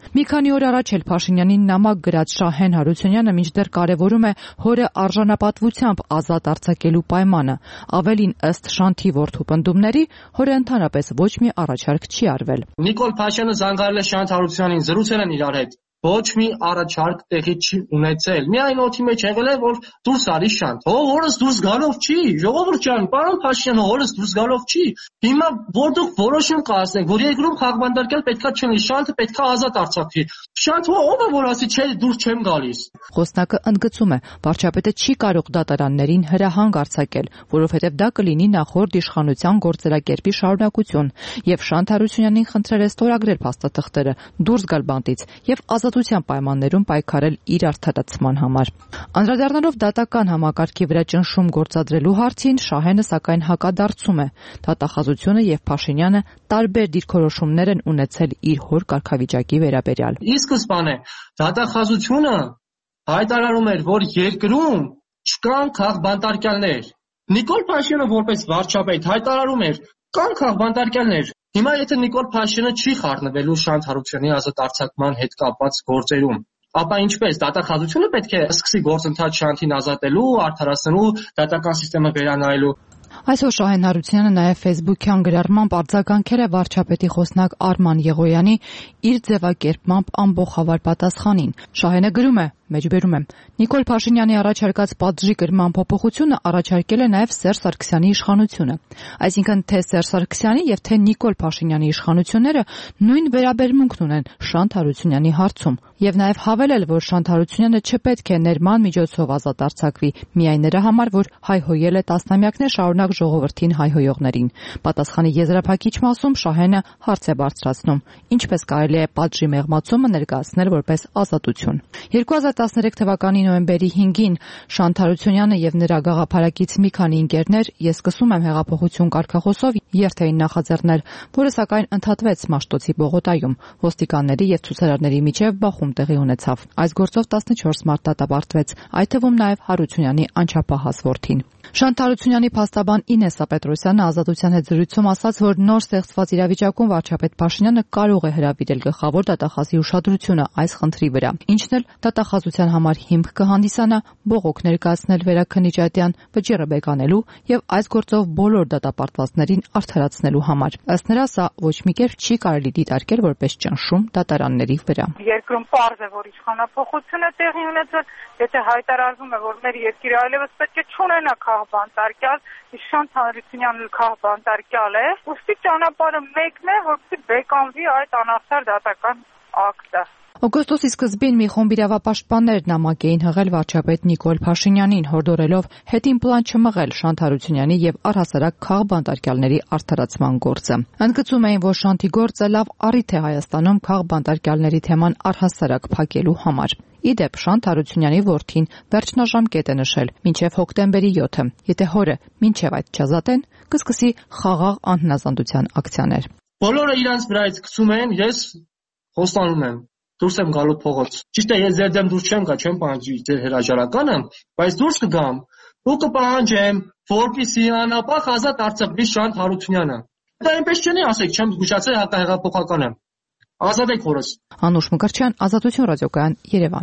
Մի քանի օր առաջ էլ Փաշինյանին նամակ գրած Շահեն Հարությունյանը մինչդեռ կարևորում է հորը արժանապատվությամբ ազատ արձակելու պայմանը։ Ավելին, ըստ Շանթի որդու պնդումների, հորը ընդհանրապես ոչ մի առաջարկ չի արվել։ Նիկոլ Փաշինյանը զանգարել է Շանթ Հարությունյանին, զրուցել են իրար հետ։ Ոչ մի առաջարկ տեղի չի ունեցել։ Միայն օդի մեջ եղել է, որ դուրս արի Շանթ։ Հո հորս դուրս գալով չի, ժողովուրդ ջան, պարոն Փաշինյան, հորս դուրս գալով չի։ Հիմա որ դուք որոշում կայացնեք, որ երկրում խաղբանդարկել պետքա չլինի, Շանթը պետքա ազատ արձակվի։ Շանթ ո՞վ է որ ասի, չէ, դուրս չեմ գալիս։ Խոսնակը ընդգծում է, վարչապետը չի կարող դատարաններին հրահանգ արձակել, որովհետև դա կլինի նախորդ իշխանության գործելակերպի շարունակություն, եւ Շանթ Հարությունյանին խնդրել է ստորագրել փաստաթղթերը, դուրս գալ բանտից եւ ազատության պայմաններում պայքարել իր արդարացման համար։ Անդրադառնալով դատական համակարգի վրա ճնշում գործադրելու հարցին, Շահենը սակայն հակադարձում է։ Դատախազությունը եւ Փաշինյանը տարբեր դիրքորոշումներ են ունեցել իր հոր կարգավիճակի վերաբերյալ։ Ի սկզբանե դատախազությունը հայտարարում էր, որ երկրում չկան քաղբանտարկյալներ։ Նիկոլ Փաշինյանը որպես վարչապետ հայտարարում էր, կան քաղբանտարկյալներ։ Հիմա եթե Նիկոլ Փաշինյանը չի խառնվելու Շանթ Հարությունյանի ազատ արձակման հետ կապված գործերում, ապա ինչպես դատախազությունը պետք է սկսի գործընթաց Շանթին ազատելու, արդարացնելու, դատական համակարգը վերանայելու։ Այսօր Շահեն Հարությունյանը նաև Facebook-յան գրառմամբ արձագանքել է վարչապետի խոսնակ Արման Եղոյանի իր ձևակերպմամբ ամբողջավար պատասխանին։ Շահենը գրում է. Մեջբերում եմ. Նիկոլ Փաշինյանի առաջարկած պատժի կրման փոփոխությունը առաջարկել է նաև Սերժ Սարգսյանի իշխանությունը։ Այսինքն թե Սերժ Սարգսյանի եւ թե Նիկոլ Փաշինյանի իշխանությունները նույն վերաբերմունքն ունեն Շանթ Հարությունյանի հարցում եւ նաև հավելել, որ Շանթ Հարությունյանը չպետք է ներման միջոցով ազատ արձակվի միայն նրա համար, որ հայհոյել է տասնամյակներ շարունակ ժողովրդին հայհոյողներին։ Պատասխանի եզրափակիչ մասում Շահենը հարց է բարձրացնում. ինչպես կարելի է պատժի մեղմացումը ներկայացնել որպես ազատություն։ երկու հազար տասներեք թվականի նոյեմբերի հինգին Շանթ Հարությունյանը եւ նրա գաղափարակից մի քանի ընկերներ «Ես սկսում եմ հեղափոխություն» կարգախոսով երթ էին նախաձեռնել, որը սակայն ընդհատվեց Մաշտոցի պողոտայում։ Ոստիկանների եւ ցուցարարների միջև բախում տեղի ունեցավ։ Այս գործով տասնչորս մարդ դատապարտվեց, այդ թվում նաև Հարությունյանի անչափահաս որդին։ Շանթ Հարությունյանի փաստաբան Ինեսա Պետրոսյանը ազատության հետ զրույցում ասաց, որ նոր ստեղծված իրավիճակում վարչապետ Փաշինյանը կարող է հրավիրել գլխավոր դատախազի ուշադրությունը այս խնդրի վրա, ինչն էլ դատախազության համար հիմք կհանդիսանա բողոք ներկայացնել Վերաքննիչյան վճիռը բեկանելու եւ այս գործով բոլոր դատապարտվածներին արդարացնելու համար։ Ըստ նրա, սա ոչ մի կերպ չի կարելի դիտարկել որպես ճնշում դատարանների վրա։ Երկրում պարզ է, որ իշխանափոխություն է տեղի ունեցել, եթե հայտարարվում է, որ մեր երկիրը այլևս պետք է չունենա քաղբանտարկյալ, Շանթ Հարությունյանը քաղբանտարկյալ է, ուստի ճանապարհը մեկն է, որպեսզի բեկանվի այդ անարդար դատական ակտը։ Օգոստոսի սկզբին մի խումբ իրավապաշտպաններ նամակ էին հղել վարչապետ Նիկոլ Փաշինյանին, հորդորելով հետին պլան չմղել Շանթ Հարությունյանի եւ առհասարակ քաղբանտարկյալների արդարացման գործը։ Ընդգծում էին, որ Շանթի գործը լավ առիթ է Հայաստանում քաղբանտարկյալների թեման առհասարակ փակելու համար։ Իդեպ Շանթ Հարությունյանի որդին վերջնաժամկետ է նշել մինչև հոկտեմբերի յոթը։ Եթե հորը մինչև այդ չազատեն, կսկսի խաղաղ անհնազանդության ակցիաներ։ Բոլորը իրանց վրայից գցում են, ես խոստանում եմ դուրս եմ գալու փողոց։ Ճիշտ է, ես ձեր դեմ դուրս չեմ գա, չեմ պահանջի ձեր հրաժարականը, բայց դուրս կգամ ու կպահանջեմ, որպեսզի անապահ ազատ արձակվի Շանթ Հարությունյանը։ Դա այնպես չունի, ասեք, չեմ զգուշացել հակահեղափոխականը։ Ազատեք հորս։ Անուշ Մկրտչյան, Ազատություն ռադիոկայան, Երևան։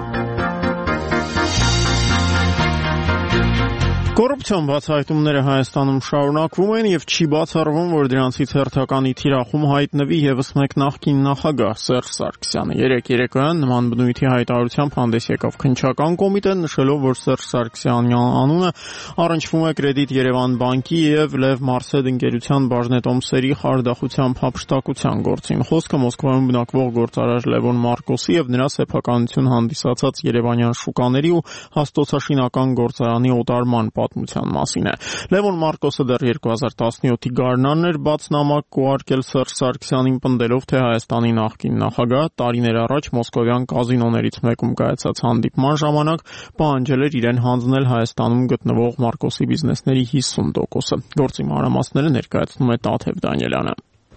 Կոռուպցիոն բացահայտումները Հայաստանում շարունակվում են եւ չի բացառվում, որ դրանցից հերթականի թիրախում հայտնվի եւս մեկ նախկին նախագահ Սերժ Սարգսյանը։ Երեկ երեկոյան նման բնույթի հայտարարությամբ հանդես եկավ քննչական կոմիտեն, նշելով, որ Սերժ Սարգսյանի անունը առնչվում է Կրեդիտ Երևան բանկի եւ Լև Մարսեդ ընկերության բաժնետոմսերի խարդախությամբ հափշտակության գործին։ Խոսքը Մոսկվայում բնակվող գործարար Լևոն Մարկոսի եւ նրա սեփականություն հանդիսացած երևանյան շուկաների ու հաստոցաշինական գործարանի օտարման պատմության մասին է։ Լևոն Մարկոսը դեռ երկու հազար տասնյոթի գարնանն էր բաց նամակ ուղարկել Սերժ Սարգսյանին, պնդելով, թե Հայաստանի նախկին նախագահ տարիներ առաջ մոսկովյան կազինոներից մեկում կայացած հանդիպման ժամանակ պահանջել էր իրեն հանձնել Հայաստանում գտնվող Մարկոսի բիզնեսների հիսուն տոկոսը։ Գործի մանրամասները ներկայացնում է Տաթև Դանիելյանը։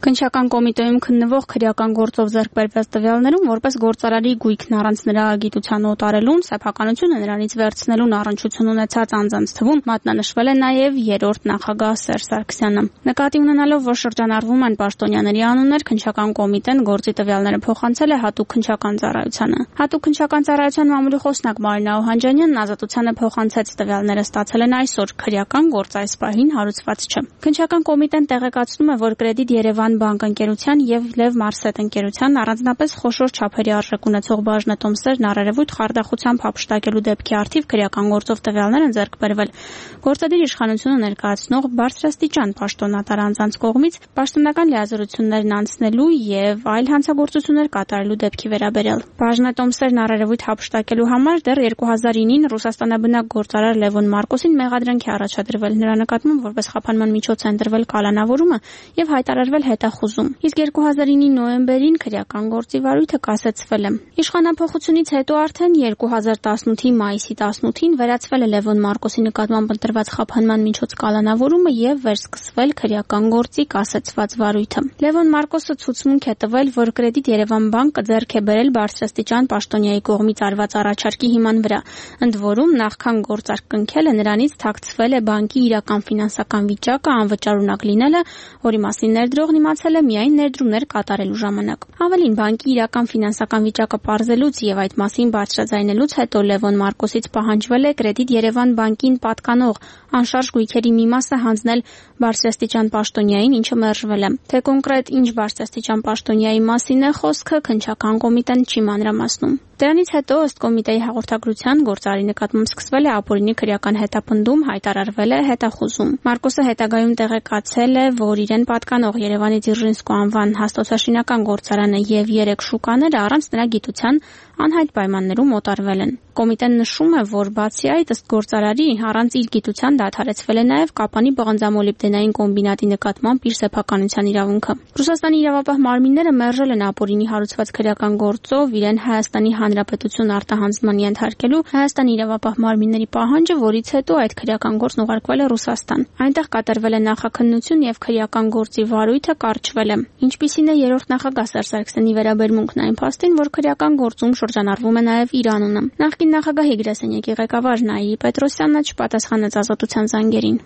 Քննչական կոմիտեում քննվող քրեական գործով ձեռք բերված տվյալներում որպես գործարարի գույքն առանց նրա գիտության օտարելուն, սեփականությունը նրանից վերցնելուն առնչություն ունեցած անձանց թվում մատնանշվել է նաև երրորդ նախագահ Սերժ Սարգսյանը։ Նկատի ունենալով, որ շրջանառվում են պաշտոնյաների անուններ, քննչական կոմիտեն գործի տվյալները փոխանցել է հատուկ քննչական ծառայությանը։ Հատուկ քննչական ծառայության մամուլի խոսնակ Մարինա Օհանջանյանն ազատությանը փոխանցեց տվյալները ստացել են այսօր, քրեական գործ այս պահին հարուցված չէ։ Քննչական կոմիտեն տեղեկացնում է, որ Կրեդիտ Երևան բանկ ընկերության եւ Լև Մարսետ ընկերության առանձնապես խոշոր չափերի արժեք ունեցող բաժնետոմսերն առերևույթ խարդախությամբ հափշտակելու դեպքի առթիվ քրեական գործով տվյալներ են ձեռք բերվել։ Գործադիր իշխանությունը ներկայացնող բարձրաստիճան պաշտոնատար անձանց կողմից պաշտոնական լիազորություններն անցնելու եւ այլ հանցագործություններ կատարելու դեպքի վերաբերյալ։ Բաժնետոմսերն առերևույթ հափշտակելու համար դեռ երկու հազար ինին Ռուսաստանաբնակ գործարար Լևոն Մարկոսին մեղադրանք է առաջադրվել։ Նրա նկատմամբ որպես խափանման միջոց է ընտրվել կալանավորումը եւ հայտարարվել հետախուզում։ Իսկ երկու հազար ինի նոյեմբերին քրեական գործի վարույթը կասեցվել է։ Իշխանափոխությունից հետո արդեն երկու հազար տասնութի մայիսի տասնութին վերացվել է Լևոն Մարկոսի նկատմամբ ընտրված խափանման միջոց կալանավորումը եւ վերսկսվել քրեական գործի կասեցված վարույթը։ Լևոն Մարկոսը ցուցմունք է տվել, որ Կրեդիտ Երևան բանկը ձեռք է բերել բարձրաստիճան պաշտոնյայի կողմից արված առաջարկի հիման վրա։ Ընդ որում նախքան գործարք կնքելը նրանից թաքցվել է բանկի իրական ֆինանսական վիճակը, անվճարունակ լինելը, որի մասին ներդրողն իմացել է միայն ներդրումներ կատարելու ժամանակ։ Ավելին, բանկի իրական ֆինանսական վիճակը պարզելուց եւ այդ մասին բարձրաձայնելուց հետո Լևոն Մարկոսից պահանջվել է Կրեդիտ Երևան բանկին պատկանող անշարժ գույքերի մի մասը հանձնել բարձրաստիճան պաշտոնյային, ինչը մերժվել է։ Թե կոնկրետ ինչ բարձրաստիճան պաշտոնյայի մասին է խոսքը, քննչական կոմիտեն չի մանրամասնում։ Դրանից հետո ըստ կոմիտեի հաղորդագրության գործարարի նկատմամբ սկսվել է ապօրինի քրեական հետապնդում, հայտարարվել է հետախուզում։ Մարկոսը հետագայում տեղեկացել է, որ իրեն պատկանող Երևանի Ձիժինսկու անվան հաստոցաշինական գործարանը եւ երեք շուկաները առանց նրա գիտության անհայտ պայմաններում օտարվել են։ Կոմիտեն նշում է, որ բացի այդ ըստ գործարարի առանց իր գիտության դադարեցվել է նաև Կապանի բղնձամոլիբդենային կոմբինատի նկատմամբ իր սեփականության իրավունքը։ Ռուսաստանի իրավապահ մարմինները մերժել են ապօրինի հարուցված քրեական գործով իրեն Հայաստանի Հանրապետություն արտահանձնման ենթարկելու Հայաստանի իրավապահ մարմինների պահանջը, որից հետո այդ քրեական գործն ուղարկվել է Ռուսաստան։ Այնտեղ կատարվել է նախաքննություն եւ քրեական գործի վարույթը կարճվել է։ Ինչպիսին է երրորդ նախագահ Սերժ Սարգսյանի վերաբերմունքն այն փաստին, որ քրեական գործում շրջանառվում է նաև իր անունը։ Նախկին նախագահի գրասենյակի ղեկավար Նաիրի Պետրոսյանը չպատասխանեց Ազատության զանգերին։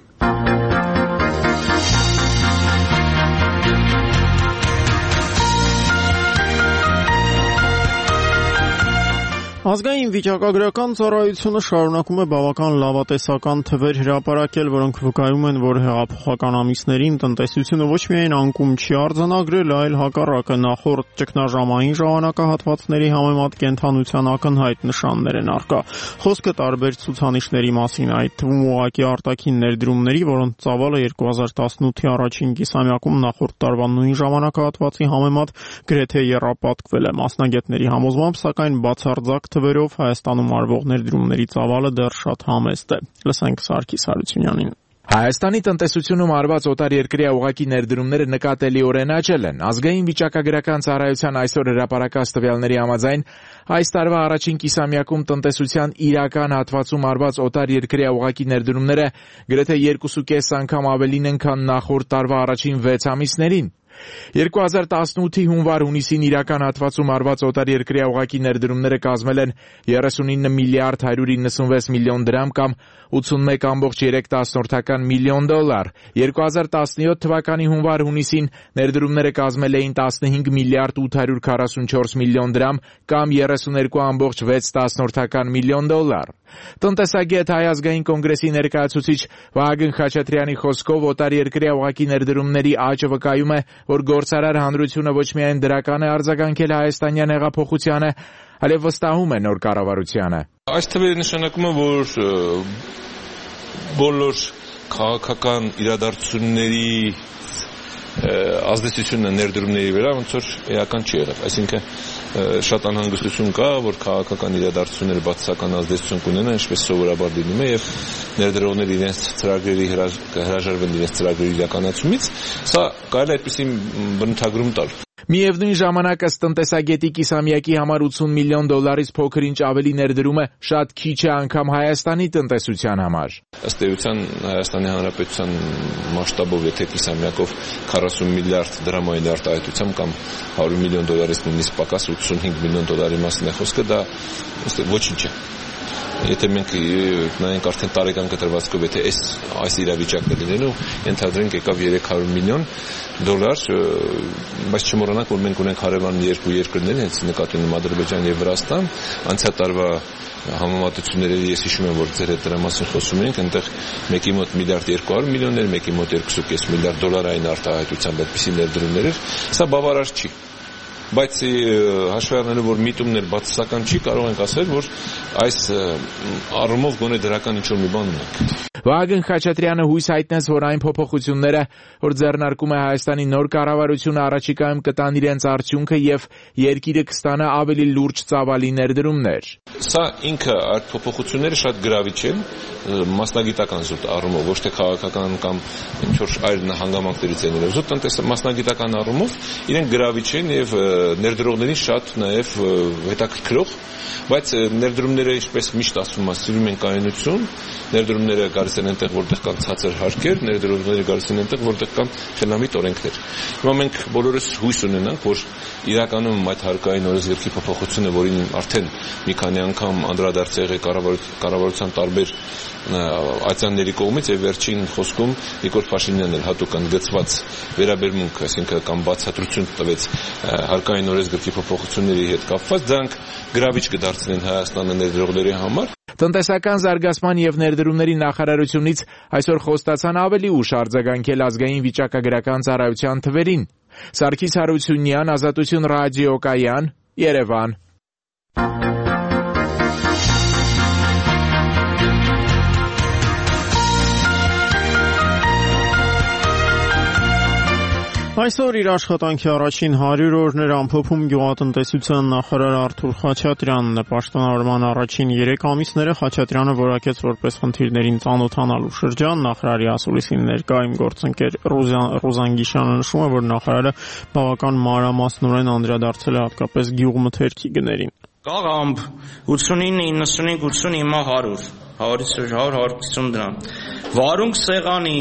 Ազգային վիճակագրական ծառայությունը շարունակում է բավական լավատեսական թվեր հրապարակել, որոնք վկայում են, որ հեղափոխական ամիսներին տնտեսությունը ոչ միայն անկում չի արձանագրել, այլ հակառակը նախորդ ճգնաժամային ժամանակահատվածների համեմատ կենթանության ակնհայտ նշաններ են առկա։ Խոսքը տարբեր ցուցանիշների մասին, այդ թվում ուղղակի արտաքին ներդրումների, որոնց ծավալը երկու հազար տասնութի առաջին կիսամյակում նախորդ տարվա նույն ժամանակահատվածի համեմատ գրեթե եռապատկվել է։ Մասնագետների համոզմամբ, սակայն բացարձակ թվերով Հայաստանում արվող ներդրումների ծավալը դեռ շատ համեստ է։ Լսենք Սարգիս Հարությունյանին։ Հայաստանի տնտեսությունում արված օտարերկրյա ուղղակի ներդրումները նկատելիորեն աճել են։ Ազգային վիճակագրական ծառայության այսօր հրապարակած տվյալների համաձայն այս տարվա առաջին կիսամյակում տնտեսության իրական հատվածում արված օտարերկրյա ուղղակի ներդրումները գրեթե երկուսուկես անգամ ավելին են, քան նախորդ տարվա առաջին վեց ամիսներին։ երկու հազար տասնութի հունվար-հունիսին իրական հատվածում արված օտարերկրյա ուղղակի ներդրումները կազմել են երեսունինը միլիարդ հարյուր իննսունվեց միլիոն դրամ կամ ութսունմեկ կόμma երեք միլիոն դոլար։ երկու հազար տասնյոթ թվականի հունվար-հունիսին ներդրումները կազմել էին տասնհինգ միլիարդ ութ հարյուր քառասունչորս միլիոն դրամ կամ երեսուներկու կόμma վեց միլիոն դոլար։ Տնտեսագետ Հայ ազգային կոնգրեսի ներկայացուցիչ Վահագն Խաչատրյանի խոսքով օտարերկրյա ուղղակի ներդրումների աճը վկայում է, որ գործարար հանրությունը ոչ միայն դրական է արձագանքել հայաստանյան հեղափոխությանը, այլև վստահում է նոր կառավարությանը։ Այս թվերը նշանակում է, որ բոլոր քաղաքական իրադարձությունների ազդեցությունը ներդրումների վրա ոնց որ էական չի եղել, այսինքն շատ անհանգստություն կա, որ քաղաքական իրադարձությունները բացասական ազդեցություն կունենան, ինչպես սովորաբար լինում է, եւ ներդրողները իրենց ծրագրերի կհրաժարվեն իրենց ծրագրերի իրականացումից, սա կարելի է այդպիսի բնութագրում տալ։ Միևնույն ժամանակ ըստ տնտեսագետի կիսամյակի համար ութսուն միլիոն դոլարից փոքր ինչ ավելի ներդրումը շատ քիչ է անգամ Հայաստանի տնտեսության համար։ Ըստ էության Հայաստանի Հանրապետության մասշտաբով եթե կիսամյակով քառասուն միլիարդ դրամային արտահայտությամբ կամ հարյուր միլիոն դոլարից նույնիսկ պակաս ութսունհինգ միլիոն դոլարի մասին է խոսքը, դա ոչինչ է։ Եթե մենք նայենք արդեն տարեկան կտրվածքով, եթե այս այս իրավիճակն է լինելու, ենթադրենք եկավ երեք հարյուր միլիոն դոլար, բայց չմոռանանք, որ մենք ունենք հարևան երկու երկրներ, հենց նկատի ունեմ Ադրբեջան եւ Վրաստան, անցյալ տարվա համեմատությունները ես հիշում եմ, որ ձեր հետ դրա մասին խոսում ենք, այնտեղ մեկի մոտ միլիարդ երկու հարյուր միլիոններ, մեկի մոտ երկու կես միլիարդ դոլարային արտահայտությամբ այդպիսի ներդրումներ էր, սա բավարար չի։ Բայց հաշվի առնելով, որ միտումներ բացասական չի, կարող ենք ասել, որ այս առումով գոնե դրական ինչ-որ մի բան ունենք։ Վահագն Խաչատրյանը հույս հայտնեց, որ այն փոփոխությունները, որ ձեռնարկում է Հայաստանի նոր կառավարությունը, առաջիկայում կտան իրենց արդյունքը եւ երկիրը կստանա ավելի լուրջ ծավալի ներդրումներ։ Սա ինքը այդ փոփոխությունները շատ գրավիչ են մասնագիտական զուտ առումով, ոչ թե քաղաքական կամ ինչ-որ այլ հանգամանքներից են ելնելով, զուտ տնտեսական մասնագիտական առումով իրենք գրավիչ են եւ ներդրողներին շատ նաեւ հետաքրքրող, բայց ներդրումները ինչպես միշտ ասում եմ, սիրում են կայունություն, ներդրումները գալիս են այնտեղ, որտեղ կան ցածր հարկեր, ներդրումները գալիս են այնտեղ, որտեղ կան խելամիտ օրենքներ։ Հիմա մենք բոլորս հույս ունենանք, որ իրականում այդ հարկային օրենսգրքի փոփոխությունը, որին արդեն մի քանի անգամ անդրադարձ եղել կառավարության տարբեր ատյանների կողմից եւ վերջին խոսքում Նիկոլ Փաշինյանն էլ հատուկ ընդգծված վերաբերմունք, այսինքն կամ բացատրություն տվեց հարկային օրենսգրքի փոփոխությունների հետ կապված, դրանք գրավիչ կդարձնեն Հայաստանը ներդրողների համար։ Տնտեսական զարգացման եւ ներդրումների նախարարությունից այսօր խոստացան ավելի ուշ արձագանքել ազգային վիճակագրական ծառայության թվերին։ Սարգիս Հարությունյան, Ազատություն ռադիոկայան, Երևան։ Այսօր իր աշխատանքի առաջին հարյուր օրներ ամփոփում գյուղատնտեսության նախարար Արթուր Խաչատրյանն է։ Պաշտոնավարման առաջին երեք ամիսները Խաչատրյանը որակեց որպես խնդիրներին ծանոթանալու շրջան։ Նախարարի ասուլիսին ներկայ գործընկեր Ռուզան Գիշյանը նշում է, որ նախարարը բավական մանրամասնորեն անդրադարձել է հատկապես գյուղմթերքի գներին։ Կաղամբ ութսունինը, իննսունհինգ, ութսուն, հիմա հարյուր, հարյուրից հարյուր, հարյուր քսուն դրամ։ Վարունգ սեղանի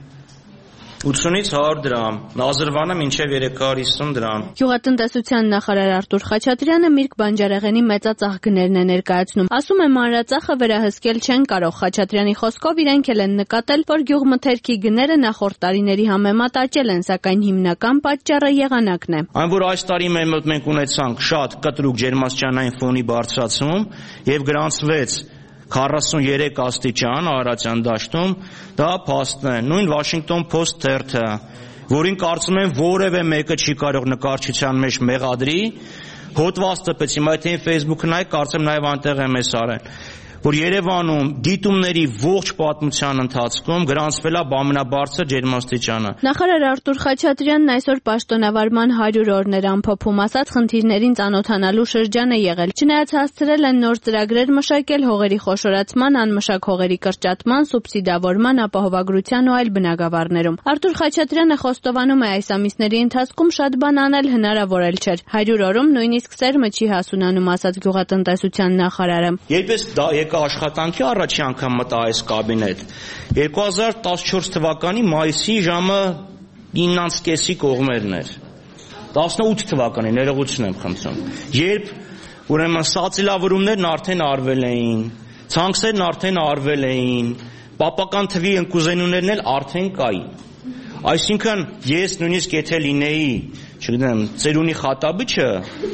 ութսունից հարյուր դրամ, Նազրվանը մինչև երեք հարյուր հիսուն դրամ։ Գյուղատնտեսության նախարար Արթուր Խաչատրյանը Միրգ բանջարեղենի մեծածախ գներն է ներկայացնում։ Ասում է, մանրածախը վերահսկել չեն կարող։ Խաչատրյանի խոսքով իրենք էլ են նկատել, որ գյուղմթերքի գները նախորդ տարիների համեմատ աճել են, սակայն հիմնական պատճառը եղանակն է։ Այն որ այս տարի մենք ունեցանք շատ կտրուկ ջերմաստիճանային ֆոնի բարձրացում եւ գրանցվեց քառասուններեք աստիճան Արարատյան դաշտում, դա փաստն է։ Նույն Washington Post թերթը, որին կարծում եմ որևէ մեկը չի կարող նկարչության մեջ մեղադրի, հոդված տպեց, հիմա եթե Facebook-ը նայեք, կարծեմ նաև այնտեղ եմ ես արել, որ Երևանում դիտումների ողջ պատմության ընթացքում գրանցվել է ամենաբարձր ջերմաստիճանը։ Նախարար Արթուր Խաչատրյանն այսօր պաշտոնավարման հարյուր օրներ ամփոփում, ասած խնդիրներին ծանոթանալու շրջան է եղել։ Չնայած հասցրել են նոր ծրագրեր մշակել հողերի խոշորացման, անմշակ հողերի կրճատման, սուբսիդավորման, ապահովագրության ու այլ բնագավառներում։ Արթուր Խաչատրյանը խոստովանում է, այս ամիսների ընթացքում շատ բան անել հնարավոր էլ չէր։ հարյուր օրում նույնիսկ սերմը չի հասունանում, ասաց գյուղատնտեսության նախարարը։ Երբես դա աշխատանքի առաջի անգամ մտա այս կաբինետ երկու հազար տասնչորս թվականի մայիսի ժամը իննից կեսի կողմերն էր, տասնութ թվականի ներողություն եմ խնդրում, երբ ուրեմն սացիլավորումներն արդեն արվել էին, ցանքսերն արդեն արվել էին, պապական թվի ընկուզենուներն էլ արդեն կային։ Այսինքն ես նույնիսկ եթե լինեի, չգիտեմ, ծերունի խատաբիչը,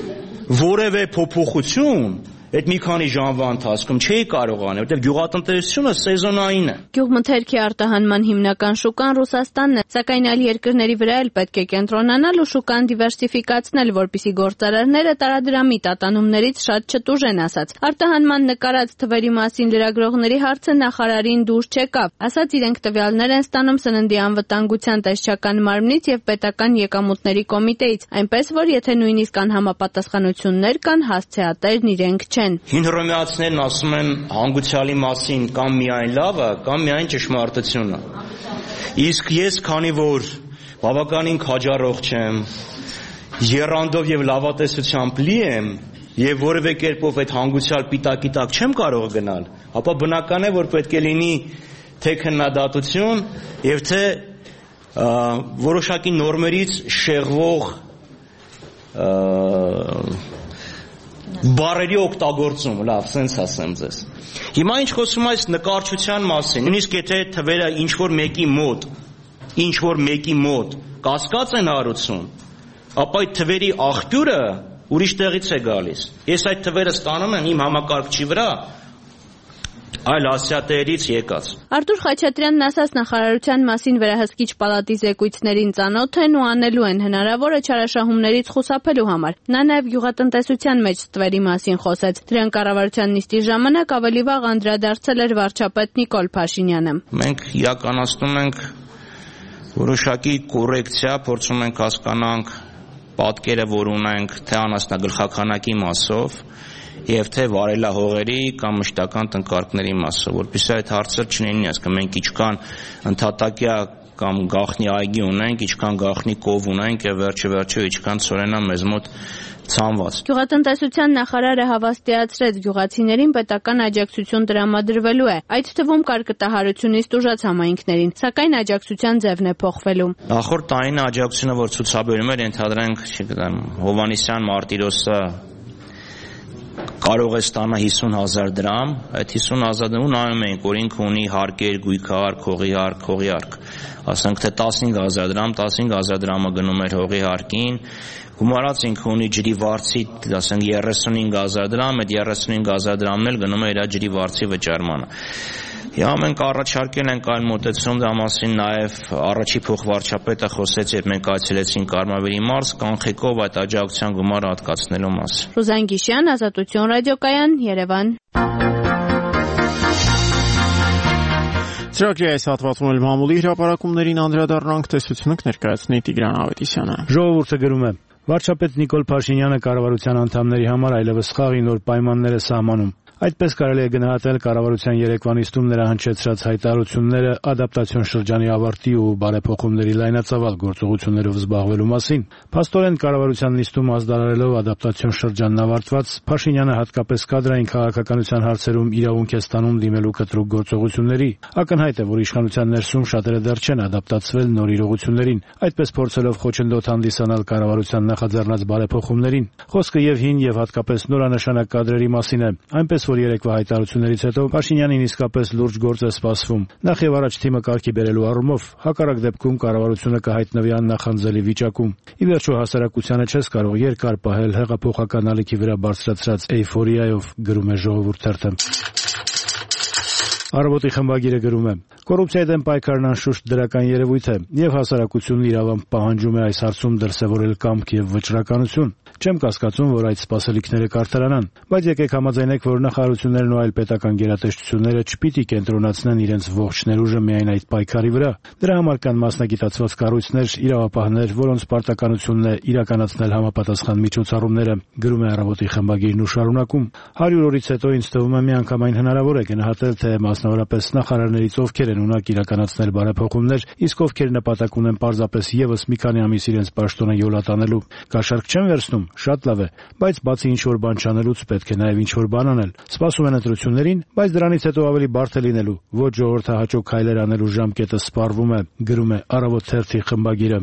որևէ փոփոխություն այդ մի քանի ժամվա ընթացքում չի կարող անել, որտեղ գյուղատնտեսությունը սեզոնային է։ Գյուղմթերքի արտահանման հիմնական շուկան Ռուսաստանն է, սակայն այլ երկրների վրա էլ պետք է կենտրոնանալ ու շուկան դիվերսիֆիկացնել, որպեսզի գործարարները տարադրամի տատանումներից շատ չտուժեն, ասաց։ Արտահանման նկարած թվերի մասին լրագրողների հարցը նախարարին դուր չեկավ, ասաց իրենք տվյալներ են ստանում սննդի անվտանգության տեսչական մարմնից եւ պետական եկամուտների կոմիտեից, այնպես որ եթե նույնիսկ անհամապատասխանություններ կան, հասցեատերն իրենք չեն։ Հին հռոմեացիներն ասում են հանգուցյալի մասին կամ միայն լավը, կամ միայն ճշմարտությունը։ Իսկ ես, քանի որ բավականին քաջառող չեմ եռանդով եւ լավատեսությամբ լի եմ եւ որևէ կերպով այդ հանգուցյալ պիտակի տակ չեմ կարող գնալ, ապա բնական է, որ պետք է լինի թե քննադատություն եւ թե որոշակի նորմերից շեղվող բառերի օգտագործում, լավ, սենց ասեմ ձեզ։ Հիմա ինչ խոսում այս նկարչության մասին, նույնիսկ եթե թվերը ինչ որ մեկի մոտ, ինչ որ մեկի մոտ կասկած են հարուցում, ապա այդ թվերի աղբյուրը ուրիշ տեղից է գալիս։ Ես այդ թվերը ստանում եմ իմ համակարգչի վրա այլ ասիատերից եկած։ Արտուր Խաչատրյանն ասաց նախարարության մասին վերահսկիչ պալատի զեկույցներին ծանոթ են ու անելու են հնարավորը չարաշահումներից խուսափելու համար։ Նա նաև գյուղատնտեսության մեջ ստվերի մասին խոսեց։ Դրան կառավարության նիստի ժամանակ ավելի վաղ անդրադարձել էր վարչապետ Նիկոլ Փաշինյանը։ Մենք իրականացնում ենք որոշակի կոռեկցիա, փորձում ենք հասկանանք պատկերը, որ ունենք թե անասնագլխականակի մասով եւ թե վարելահողերի կամ մշտական տնկարկների մասով, որպեսզի այդ հարցը չլինի, ասկա մենք ինչքան ընդհատակյա կամ գաղտնի այգի ունենք, ինչքան գաղտնի կով ունենք եւ վերջը վերջը ինչքան ծորենա մեզ մոտ ցանված։ Գյուղատնտեսության նախարարը հավաստիացրեց գյուղացիներին պետական աջակցություն տրամադրվելու է, այդ թվում կարկտահարությունից տուժած համայնքներին, սակայն աջակցության ձևն է փոխվելու։ Նախորդ տարին աջակցությունը, որ ցուցաբերում էր, ենթադրենք, չգիտեմ, Հովանեսյան Մարտիրոսը կարող է ստանա հիսուն հազար դրամ, այդ հիսուն հազար դրամը նայում ենք, որ ինքը ունի հարկեր, գույքահարկ, հողի հարկ, հողի հարկ, ասենք թե տասնհինգ հազար դրամ, տասնհինգ հազար դրամը գնում էր հողի հարկին, գումարած ինքը ունի ջրի վարձի, ասենք երեսունհինգ հազար դրամ, այդ երեսունհինգ հազար դրամն էլ գնում է իր ջրի վարձի վճարմանը։ Հիմա մենք առաջարկել ենք այլ մոտեցում, դրա մասին նաև առաջի փոխվարչապետը խոսեց, երբ մենք այցելեցինք Կարմավիրի մարզ, կանխիկով այդ աջակցության գումարը հատկացնելու մասին։ Ռուզան Գիշյան, Ազատություն ռադիոկայան, Երևան։ Ծրագրի այս հատվածում էլ մամուլի հրապարակումներին անդրադառնանք, տեսությունը կներկայացնի Տիգրան Ավետիսյանը։ Ժողովուրդը գրում է. Վարչապետ Նիկոլ Փաշինյանը կառավարության անդամների համար այլևս խաղի նոր պայմաններ է սահմանում։ Այդպես կարելի է գնահատել կառավարության երեկվա նիստում նրա հնչեցրած հայտարարությունները ադապտացիոն շրջանի ավարտի ու բարեփոխումների լայնածավալ գործողություններով զբաղվելու մասին։ Փաստորեն կառավարության նիստում ազդարարելով ադապտացիոն շրջանն ավարտված, Փաշինյանը հատկապես կադրային քաղաքականության հարցերում իրավունք է ստանում դիմելու կտրուկ գործողությունների։ Ակնհայտ է, որ իշխանության ներսում շատերը դեռ չեն ադապտացվել նոր իրողություններին, այդպես փորձելով խոչընդոտ հանդիսանալ կառավարության նախաձեռնած բարեփոխումներին։ Խոսքը եւ հին եւ հատկապես նորանշանակ կադրերի մասին է, այնպես որ երեկվա հայտարարություններից հետո Փաշինյանին իսկապես լուրջ գործ է սպասվում։ Նախ եւ առաջ թիմը կարգի բերելու առումով, հակառակ դեպքում կառավարությունը կհայտնվի աննախանձելի վիճակում։ Ի վերջո հասարակությանը չես կարող երկար պահել հեղափոխական ալիքի վրա բարձրացրած էյֆորիայով, գրում է Ժողովուրդ թերթը։ Առավոտի խմբագիրը գրում է. Կոռուպցիայի դեմ պայքարն անշուշտ դրական երևույթ է, եւ հասարակությունն իրավամբ պահանջում է այս հարցում դրսևորել կամք եւ վճռականություն։ Չեմ կասկածում, որ այդ սպասելիքները կարդարանան, բայց եկեք համաձայնենք, որ նախարարություններն ու այլ պետական գերատեսչությունները չպիտի կենտրոնացնեն իրենց ողջ ներուժը միայն այդ պայքարի վրա։ Դրա համար կան մասնագիտացված կառույցներ, իրավապահներ, որոնց պարտականությունն է իրականացնել համապատասխան միջոցառումները, գրում է Առավոտի խմբագիրն ու շարունակում. հարյուր օրից հետո ինձ թվում է միանգամայն հնարավոր է գնահատել, թե մասնավորապես նախարարներից ովքեր են ունակ իրականացնել բարեփոխումներ, իսկ ովքեր նպատակ ունեն պարզապես եւս մի քանի ամիս իրենց պաշտոնը յոլատանելու։ Կաշառք չեմ վերցնում, շատ լավ է, բայց բացի ինչ-որ բան չանելուց պետք է նաև ինչ-որ բան անել։ Սպասում են ընտրություններին, բայց դրանից հետո ավելի բարդ է լինելու։ Ոչ ժողովրդահաճո քայլեր անելու ժամկետը սպառվում է, գրում է Առավոտ թերթի խմբագիրը։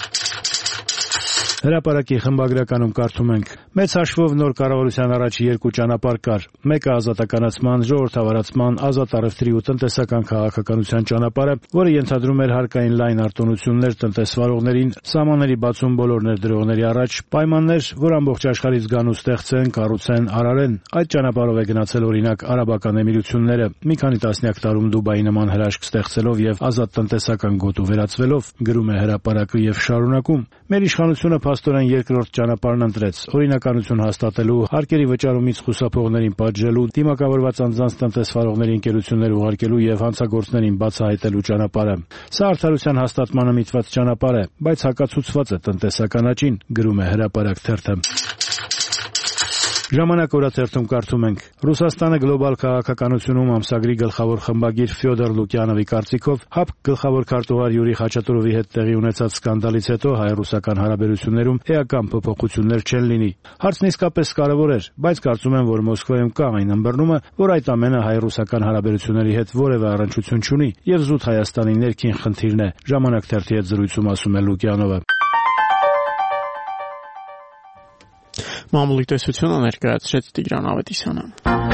Հրապարակի խմբագրականում կարդում ենք. Մեծ հաշվով նոր կառավարության առաջ երկու ճանապարհ կար։ Մեկը ազատականացման, ժողովրդավարացման, ազատ առևտրի ու տնտեսական քաղաքականության ճանապարհը, որը ենթադրում էր հարկային լայն արտոնություններ տնտեսվարողներին, սահմանների բացում բոլոր ներդրողների առաջ, պայմաններ, որ ամբողջ աշխարհից գան ու ստեղծեն, կառուցեն, արարեն։ Այդ ճանապարհով է գնացել օրինակ Արաբական Էմիրությունները, մի քանի տասնյակ տարում Դուբայի նման հրաշք ստեղծելով եւ ազատ տնտեսական գոտու վերածվելով, գրում է հրապարակը եւ շարունակում. Մեր իշխանությունը փաստորեն երկրորդ ճանապարհն ընտրեց, օրինականություն հաստատելու, հարկերի վճարումից խուսափողներին պատժելու, դիմակավորված անձանց տնտեսվարողների ընկերություններ ուղարկելու եւ հանցագործներին բացահայտելու ճանապարհը։ Սա արդարության հաստատմանը միտված ճանապարհ է, բայց հակացուցված է տնտեսական աճին, գրում է Հրապարակ թերթը։ Ժամանակ օրաթերթում կարդում ենք. Ռուսաստանը գլոբալ քաղաքականությունում ամսագրի գլխավոր խմբագիր Ֆյոդոր Լուկյանովի կարծիքով ՀԱՊԿ գլխավոր քարտուղար Յուրի Խաչատուրովի հետ տեղի ունեցած սկանդալից հետո հայ-ռուսական հարաբերություններում էական փոփոխություններ չեն լինի։ Հարցն իսկապես կարևոր էր, բայց կարծում եմ, որ Մոսկվայում կա այն ըմբռնումը, որ այդ ամենը հայ-ռուսական հարաբերությունների հետ որևէ առնչություն չունի եւ զուտ Հայաստանի ներքին խնդիրն է։ Ժամանակ թերթի հետ զրույցում ասում է Լուկյանովը։ Մամուլի տեսությունը ներկայացրեց Տիգրան Ավետիսյանը։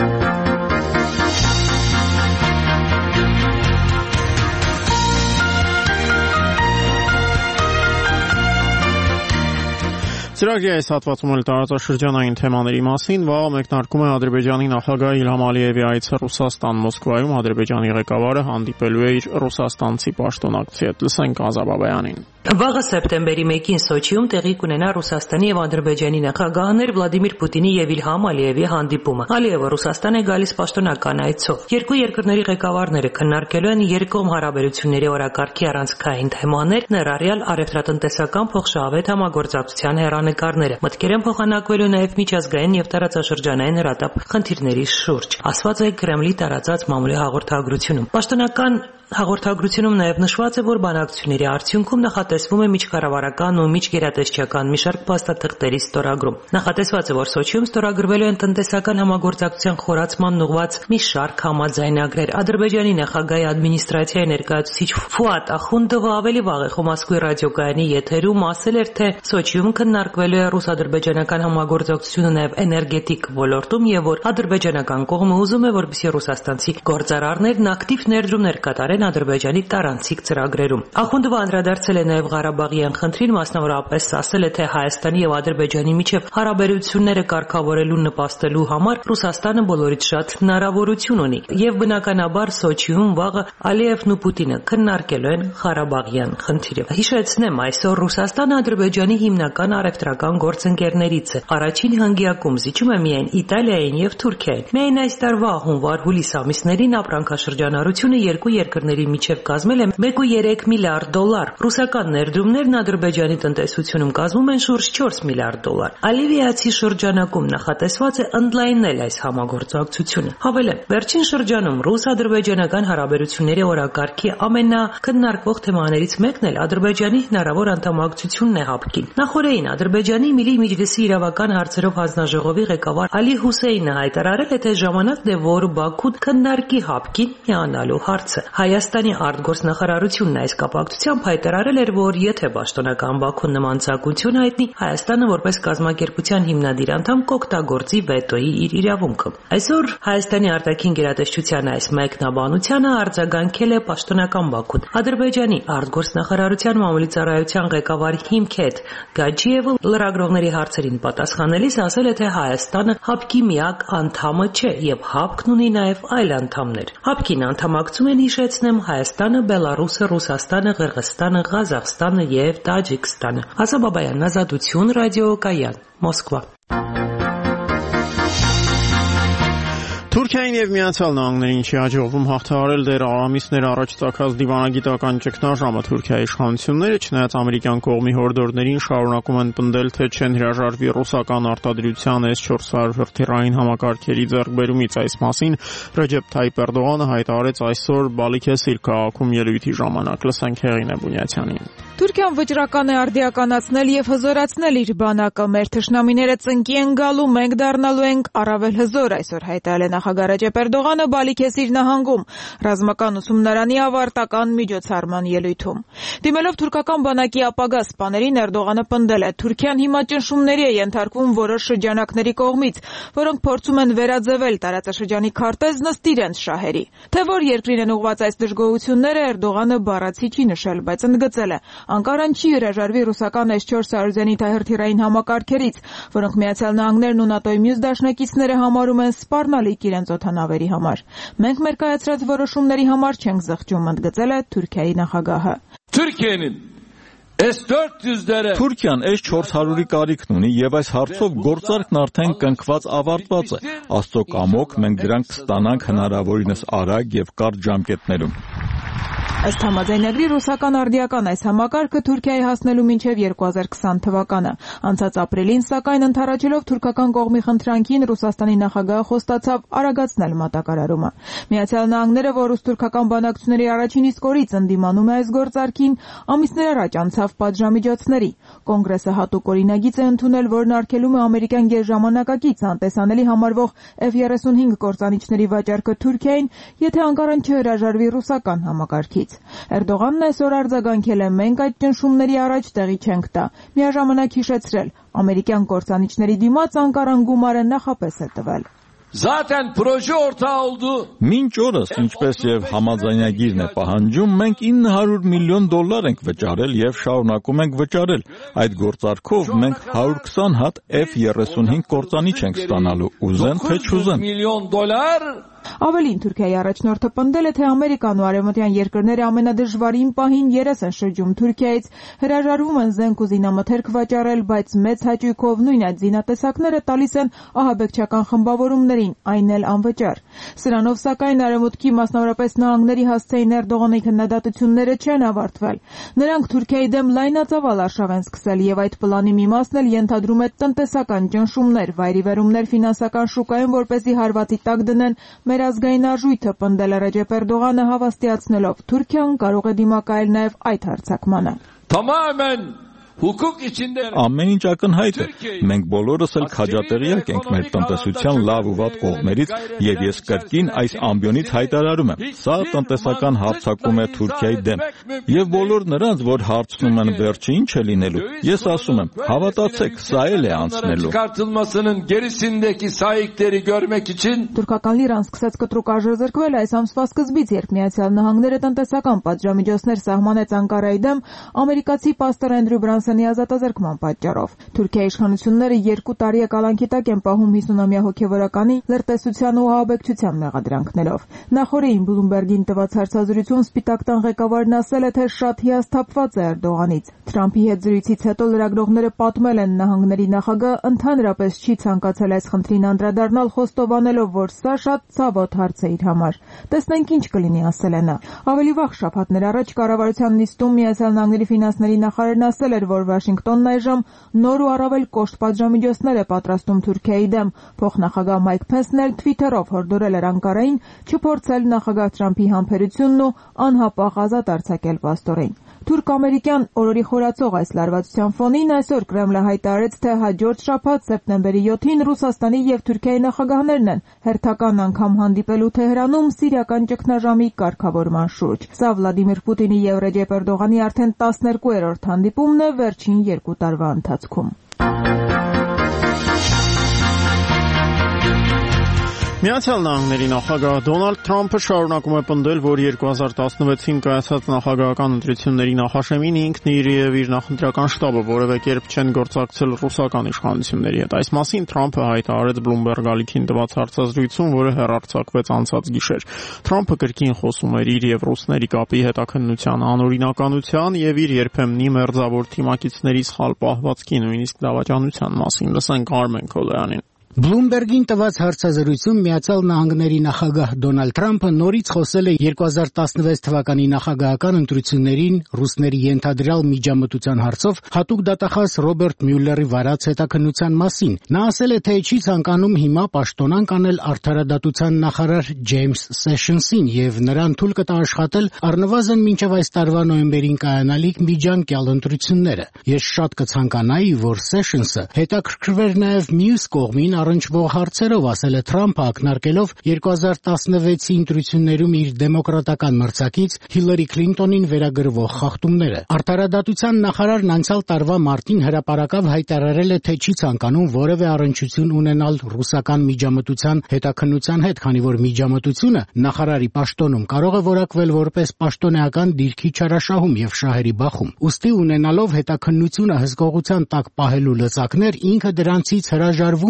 Ծրագրի այս հատվածում էլ տարածաշրջանային թեմաների մասին վաղը մեկնարկում է Ադրբեջանի նախագահ Իլհամ Ալիևի այցը Ռուսաստան Մոսկվայում Ադրբեջանի ղեկավարը հանդիպելու է իր ռուսաստանցի պաշտոնակցի հետ։ Լսենք Ազա Բաբայանին։ Վաղը սեպտեմբերի մեկին Սոչիում տեղի կունենա Ռուսաստանի եւ Ադրբեջանի նախագահներ Վլադիմիր Պուտինի եւ Իլհամ Ալիևի հանդիպումը։ Ալիևը Ռուսաստան է գալիս պաշտոնական այցով։ Երկու երկրների ղեկավարները քննարկելու են երկկողմ հարաբերությունների օրակարգի առանցքային թեմաներ, ներառյալ առևտրատնտեսական փոխշահավետ համագործակցության հեռանկարները։ Մտքեր են փոխանակվելու նաեւ միջազգային եւ տարածաշրջանային հրատապ խնդիրների շուրջ, ասված է Կրեմլի տարածած մամուլի հաղորդագրությունում։ Պաշտոնական հաղորդագրությունում նաև նշված է, որ բանակցությունների արդյունքում նախատեսվում է միջկառավարական ու միջգերատեսչական մի շարք փաստաթղթերի ստորագրում։ Նախատեսված է, որ Սոչիում ստորագրվելու են տնտեսական համագործակցության խորացման ուղղված մի շարք համաձայնագրեր։ Ադրբեջանի նախագահի ադմինիստրացիայի ներկայացուցիչ Ֆուատ Ախունդովը ավելի վաղ է Մոսկվայի ռադիոկայանի եթերում ասել էր, թե Սոչիում քննարկվելու է ռուս-ադրբեջանական համագործակցությունը նաև էներգետիկ ոլորտում եւ որ ադրբեջանական կողմը ուզում է, որպեսզի ռուսաստանցի գործարարներն ակտիվ ներդրումներ կատարեն Ադրբեջանի տարանցիկ ծրագրերում։ Ախունդովը անդրադարձել է նաև Ղարաբաղյան խնդրին, մասնավորապես ասել է, թե Հայաստանի եւ Ադրբեջանի միջև հարաբերությունները կարգավորելու նպաստելու համար Ռուսաստանը բոլորից շատ հնարավորություն ունի եւ բնականաբար Սոչիում վաղը Ալիևն ու Պուտինը քննարկելու են Ղարաբաղյան խնդիրը։ Հիշեցնեմ, այսօր Ռուսաստանը Ադրբեջանի հիմնական առևտրական գործընկերներից է։ Առաջին հնգյակում զիջում է միայն Իտալիային եւ Թուրքիային։ Միայն այս տարվա հունվար-հուլիս ամիսներին ապրանքաշրջանառությունը երկու երկրների միջև կազմել է մեկ կόμμα երեք միլիարդ դոլար։ Ռուսական ներդրումներն Ադրբեջանի տնտեսությունում կազմում են շուրջ չորս միլիարդ դոլար։ Ալիևի շրջանակում նախատեսված է ընդլայնել այս համագործակցությունը։ Հավելեմ, վերջին շրջանում ռուս-ադրբեջանական հարաբերությունների օրակարգի ամենաքննարկվող թեմաներից մեկն էլ Ադրբեջանի հնարավոր անդամակցությունն է ՀԱՊԿ-ին։ Նախորդին Ադրբեջանի Միլի Միջլիսի իրավական հարցերով հանձնաժողովի ղեկավար Ալի Հուսեյնը հայտարարել է, թե ժամանակն է, որ Բաքուն քննարկի ՀԱՊԿ-ին միանալու հարցը։ Հայաստանի արտգործնախարարությունն այս կապակցությամբ հայտարարել էր, որ եթե պաշտոնական Բաքուն նման ցանկություն հայտնի, Հայաստանը որպես կազմակերպության հիմնադիր անդամ կօգտագործի վետոյի իր իրավունքը։ Այսօր Հայաստանի արտաքին գերատեսչության այս մեկնաբանությանը արձագանքել է պաշտոնական Բաքուն։ Ադրբեջանի արտգործնախարարության մամուլի ծառայության ղեկավար Հիմքեթ Գաջիևը լրագրողների հարցերին պատասխանելիս ասել է, թե Հայաստանը ՀԱՊԿ-ի միակ անդամը չէ եւ ՀԱՊԿ-ն ունի նաեւ այլ անդամներ։ ՀԱՊԿ-ին անդամակցում են, հիշեցնեմ, Հայաստանը, Բելարուսը, Ռուսաստանը, Ղրղստանը, Ղազախստանը եւ Տաջիկստանը։ Ազա Բաբայան, Ազատություն, ռադիոկայան, Մոսկվա։ Թուրքիային եւ Միացյալ Նահանգներին չի հաջողվում հաղթահարել դեռ ամիսներ առաջ ծագած դիվանագիտական ճգնաժամը։ Թուրքիայի իշխանությունները, չնայած ամերիկյան կողմի հորդորներին, շարունակում են պնդել, թե չեն հրաժարվի ռուսական արտադրության էս չորս հարյուր հրթիռային համակարգերի ձեռքբերումից։ Այս մասին Ռեջեփ Թայիպ Էրդողանը հայտարարեց այսօր Բալիքեսիր քաղաքում ելույթի ժամանակ։ Լսենք Հեղինե Բունյացյանին։ Թուրքիան վճռական է արդիականացնել եւ հզորացնել իր բանակը։ Մեր թշնամիները ծնկի են գալու, մենք դառնալու ենք առավել հզոր, այսօր հայտարարել է նախագահ Ռեջեփ Էրդողանը Բալիքեսիր նահանգում ռազմական ուսումնարանի ավարտական միջոցառման ելույթում։ Դիմելով թուրքական բանակի ապագա սպաներին, Էրդողանը պնդել է. Թուրքիան հիմա ճնշումների է ենթարկվում որոշ շրջանակների կողմից, որոնք փորձում են վերաձևել տարածաշրջանի քարտեզն ըստ իրենց շահերի։ Թե որ երկրին են ուղղված այս դժգոհությունները, Էրդողանը բառացի չի նշել, բայց ընդգծել է. Անկարան չի հրաժարվի ռուսական էս չորս հարյուր զենիթահրթիռային համակարգերից, որոնք Միացյալ Նահանգներն ու ՆԱՏՕ-ի մյուս դաշնակիցները համարում են սպառնալիք իրենց օդանավերի համար։ Մենք մեր կայացրած որոշումների համար չենք զղջում, ընդգծել է Թուրքիայի նախագահը։ Թուրքիան էս չորս հարյուրի կարիքն ունի եւ այս հարցով գործարքն արդեն կնքված ավարտված է։ Աստծո կամոք մենք դրանք կստանանք հնարավորինս արագ եւ կարճ ժամկետներում։ Ըստ համաձայնագրի ռուսական արդիական այս համակարգը Թուրքիայի հասնելու մինչև երկու հազար քսան թվականը։ Անցած ապրիլին, սակայն ընդառաջելով թուրքական կողմի խնդրանքին, Ռուսաստանի նախագահը խոստացավ արագացնել մատակարարումը։ Միացյալ Նահանգները, որ ռուս-թուրքական բանակցությունների առաջին իսկ օրից ընդդիմանում է այս գործարքին, ամիսներ առաջ անցավ պատժամիջոցների։ Կոնգրեսը հատուկ օրինագիծ է ընդունել, որն արգելում է ամերիկյան գերժամանակակից անտեսանելի համարվող F thirty-five կործանիչների վաճառքը Թուրքիային, եթե անկարան չհրաժարվի ռուսական համակարգից։ Էրդողանն այսօր արձագանքել է. մենք այդ ճնշումների առաջ տեղի չենք տա, միաժամանակ հիշեցրել, ամերիկյան կործանիչների դիմաց Անկարան գումարը նախապես է տվել։ Zaten proje ortağı oldu. Մինչ օրս, ինչպես եւ համաձայնագիրն է պահանջում, մենք nine hundred միլիոն դոլար ենք վճարել եւ շարունակում ենք վճարել։ Այդ գործարքով մենք one hundred twenty հատ F thirty-five կործանիչ ենք ստանալու, ուզեն թե չուզեն։ Միլիոն դոլար Ավելին, Թուրքիայի առաջնորդը պնդել է, թե Ամերիկան ու արևմտյան երկրները ամենադժվարին պահին երես են շրջում Թուրքիայից, հրաժարվում են զենք ու զինամթերք վաճառել, բայց մեծ հաճույքով նույն այդ զինատեսակները տալիս են ահաբեկչական խմբավորումներին, այն էլ անվճար։ Սրանով, սակայն, արևմուտքի, մասնավորապես Նահանգների հասցեին Էրդողանի քննադատությունները չեն ավարտվել։ Նրանք Թուրքիայի դեմ լայնածավալ արշավ են սկսել եւ այդ պլանի մի մասն էլ ենթադրում է տնտեսական ճնշումներ, վայրիվերումներ ֆինանսական շուկայում, որպեսզի հարվածի տակ դնեն մեր ազգային արժույթը, պնդել է Ռեջեփ Էրդողանը, հավաստիացնելով Թուրքիան կարող է դիմակայել նաև այդ հարձակմանը։ Tamamen hukuk içinde Ամեն ինչ ակնհայտ է։ Մենք բոլորս էլ քաջատեղյակ ենք մեր տնտեսության լավ ու վատ կողմերից եւ ես կրկին այս ամբիոնից հայտարարում եմ. սա տնտեսական հարձակում է Թուրքիայի դեմ։ Եվ բոլոր նրանց, որ հարցնում են վերջը ինչ է լինելու, ես ասում եմ, հավատացեք, սա էլ է անցնելու։ Çıkartılmasının gerisindeki sahipleri görmek için Թուրքական լիրան սկսեց կտրուկ արժեզրկվել այս ամսվա սկզբից, երբ Միացյալ Նահանգները տնտեսական պատժամիջոցներ սահմանեց Անկարայի դեմ ամերիկացի պաստոր Էնդրյու Բրանսոնի ազատազրկման պատճառով։ Թուրքիայի իշխանությունները երկու տարի է կալանքի տակ են պահում հիսունամյա հոգևորականի, լրտեսության ու ահաբեկչության մեղադրանքներով։ Նախորդին Բլումբերգին տված հարցազրույցում Սպիտակ տան ղեկավարն ասել է, թե շատ հիասթափված է Էրդողանից։ Թրամփի հետ զրույցից հետո լրագրողները պատմել են, Նահանգների նախագահը ընդհանրապես չի ցանկացել այս խնդրին անդրադառնալ, խոստովանելով, որ սա շատ ցավոտ հարց է իր համար։ Տեսնենք ինչ կլինի, ասել է նա։ Ավելի վաղ շաբաթներ առաջ կառավարության նիստում Միացյալ Նահանգների ֆինանսների նախարարն ասել էր, որ Վաշինգտոնն այժմ նոր ու առավել կոշտ պատժամիջոցներ է պատրաստում Թուրքիայի դեմ։ Փոխնախագահ Մայք Փենսն էլ Twitter-ով հորդորել էր Անկարային չփորձել նախագահ Թրամփի համբերությունն ու անհապաղ ազատ արձակել պաստորին։ Թուրք-ամերիկյան օրորի խորացող այս լարվածության ֆոնին այսօր Կրեմլը հայտարարեց, թե հաջորդ շաբաթ սեպտեմբերի յոթին Ռուսաստանի եւ Թուրքիայի նախագահներն են հերթական անգամ հանդիպելու Թեհրանում սիրիական ճգնաժամի կարգավորման շուրջ։ Սա Վլադիմիր Պուտինի եւ Ռեջեփ Էրդողանի արդեն տասներկուերորդ հանդիպումն է վերջին երկու տարվա ընթացքում։ Միացյալ Նահանգների նախագահ Դոնալդ Թրամփը շարունակում է պնդել, որ երկու հազար տասնվեցին կայացած նախագահական ընտրությունների նախաշեմին ինքն իր եւ իր նախընտրական շտաբը որևէ կերպ չեն գործակցել ռուսական իշխանությունների հետ։ Այս մասին Թրամփը հայտարարեց Bloomberg ալիքին տված հարցազրույցում, որը հեռարձակվեց անցած գիշեր։ Թրամփը կրկին խոսում էր իր եւ ռուսների կապի հետաքննության անօրինականության եւ իր երբեմնի մերձավոր թիմակիցների սխալ պահվածքի, նույնիսկ դավաճանության մասին։ Լսենք Արմեն Քոլոյանին։ Bloomberg-ին տված հարցազրույցում Միացյալ Նահանգների նախագահ Դոնալդ Թրամփը նորից խոսել է երկու հազար տասնվեց թվականի նախագահական ընտրություններին ռուսների ենթադրյալ միջամտության հարցով հատուկ դատախազ Ռոբերտ Մյուլլերի վարած հետաքննության մասին։ Նա ասել է, թե չի ցանկանում հիմա պաշտոնանկ անել արդարադատության նախարար Ջեյմս Սեշնսին եւ նրան թույլ կտա աշխատել առնվազն մինչև այս տարվա նոյեմբերին կայանալիք միջանկյալ ընտրությունները։ Ես շատ կցանկանայի, որ Սեշնսը հետաքրքրվեր նաեւ մյուս կողմին առնչվող հարցերով, ասել է Թրամփը, ակնարկելով երկու հազար տասնվեցի ընտրություններում իր դեմոկրատական մրցակից Հիլարի Քլինտոնին վերագրվող խախտումները։ Արդարադատության նախարարն անցյալ տարվա մարտին հրապարակավ հայտարարել է, թե չի ցանկանում որևէ առնչություն ունենալ ռուսական միջամտության հետաքննության հետ, քանի որ միջամտությունը նախարարի պաշտոնում կարող է որակվել որպես պաշտոնեական դիրքի չարաշահում եւ շահերի բախում։ Ուստի ունենալով հետաքննությունը հսկողության տակ պահելու լծակներ, ինքը դրանցից հրաժարվում է եւ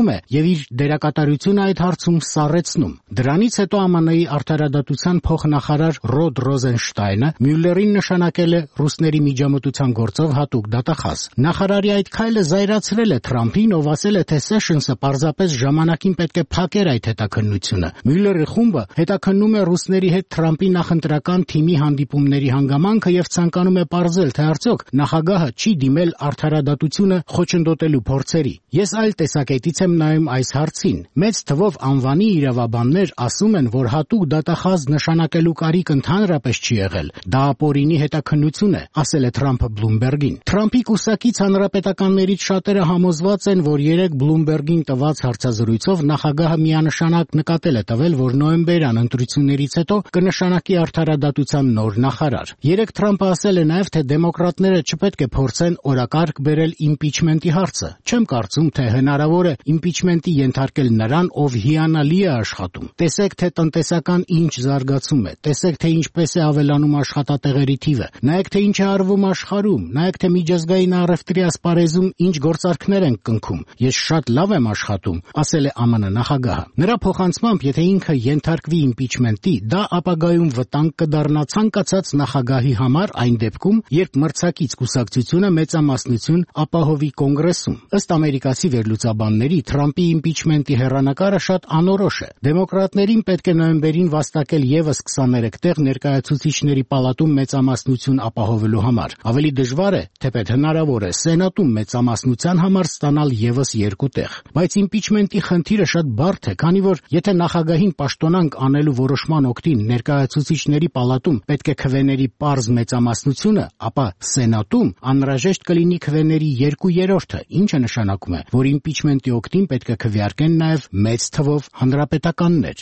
իր դերակատարությունը այդ հարցում սառեցնում։ Դրանից հետո Է Մ Ն-ի արդարադատության փոխնախարար Ռոդ Ռոզենշտայնը Մյուլլերին նշանակել է ռուսների միջամտության գործով հատուկ դատախազ։ Նախարարի այդ քայլը զայրացրել է Թրամփին, ով ասել է, թե Սեշնսը պարզապես ժամանակին պետք է փակեր այդ հետաքննությունը։ Մյուլլերի խումբը հետաքննում է ռուսների հետ Թրամփի նախընտրական թիմի հանդիպումների հանգամանքը եւ ցանկանում է պարզել, թե արդյոք նախագահը չի դիմել արդարադատությունը խոչընդոտելու փորձերի։ Ես այլ տեսակետից եմ նայում այս հարցին։ Մեծ թվով անվանի իրավաբաններ ասում են, որ հատուկ դատախազ նշանակելու կարիք ընդհանրապես չի եղել։ Դա ապօրինի հետաքննություն է, ասել է Թրամփը Բլումբերգին։ Թրամփի կուսակից հանրապետականներից շատերը համոզված են, որ երեք Բլումբերգին տված հարցազրույցով նախագահը միանշանակ նկատել է տվել, որ նոյեմբերյան ընտրություններից հետո կնշանակի արդարադատության նոր նախարար։ Երեք Թրամփը ասել է նաև, թե դեմոկրատները չպետք է փորձեն օրակարգ բերել իմպիչմենտի հարցը։ Չեմ կարծում, թե հնարավոր է իմպիչմենտի ենթարկել նրան, ով հիանալի է աշխատում։ Տեսեք, թե տնտեսական ինչ զարգացում է, տեսեք, թե ինչպես է ավելանում աշխատատեղերի թիվը, նայեք, թե ինչ է արվում աշխարհում, նայեք, թե միջազգային առևտրի ասպարեզում ինչ գործարքներ են կնքում։ Ես շատ լավ եմ աշխատում, ասել է Է Մ Ն նախագահը։ Նրա փոխանցմամբ, եթե ինքը ենթարկվի իմպիչմենտի, դա ապագայում վտանգ կդառնա ցանկացած նախագահի համար այն դեպքում, երբ մրցակից կուսակցությունը մեծամասնություն ապահովի կոնգրեսում։ Ըստ ամերիկացի վերլուծաբանների, Թրամփի իմպիչմենտի հեռանկարը շատ անորոշ է։ Դեմոկրատներին պետք է նոյեմբերին վաստակել եւս քսաներեք տեղ ներկայացուցիչների պալատում մեծամասնություն ապահովելու համար։ Ավելի դժվար է, թեպետ հնարավոր է, Սենատում մեծամասնության համար ստանալ եւս երկու տեղ։ Բայց իմպիչմենտի խնդիրը շատ բարդ է, քանի որ եթե նախագահին պաշտոնանկ անելու որոշման օգտին ներկայացուցիչների պալատում պետք է քվեների պարզ մեծամասնությունը, ապա Սենատում անհրաժեշտ կլինի քվեների երկու երրորդը, ինչը նշանակում է, որ իմպիչմենտի օգտին պետք է քվեարկեն նաև մեծ թվով հանրապետականներ։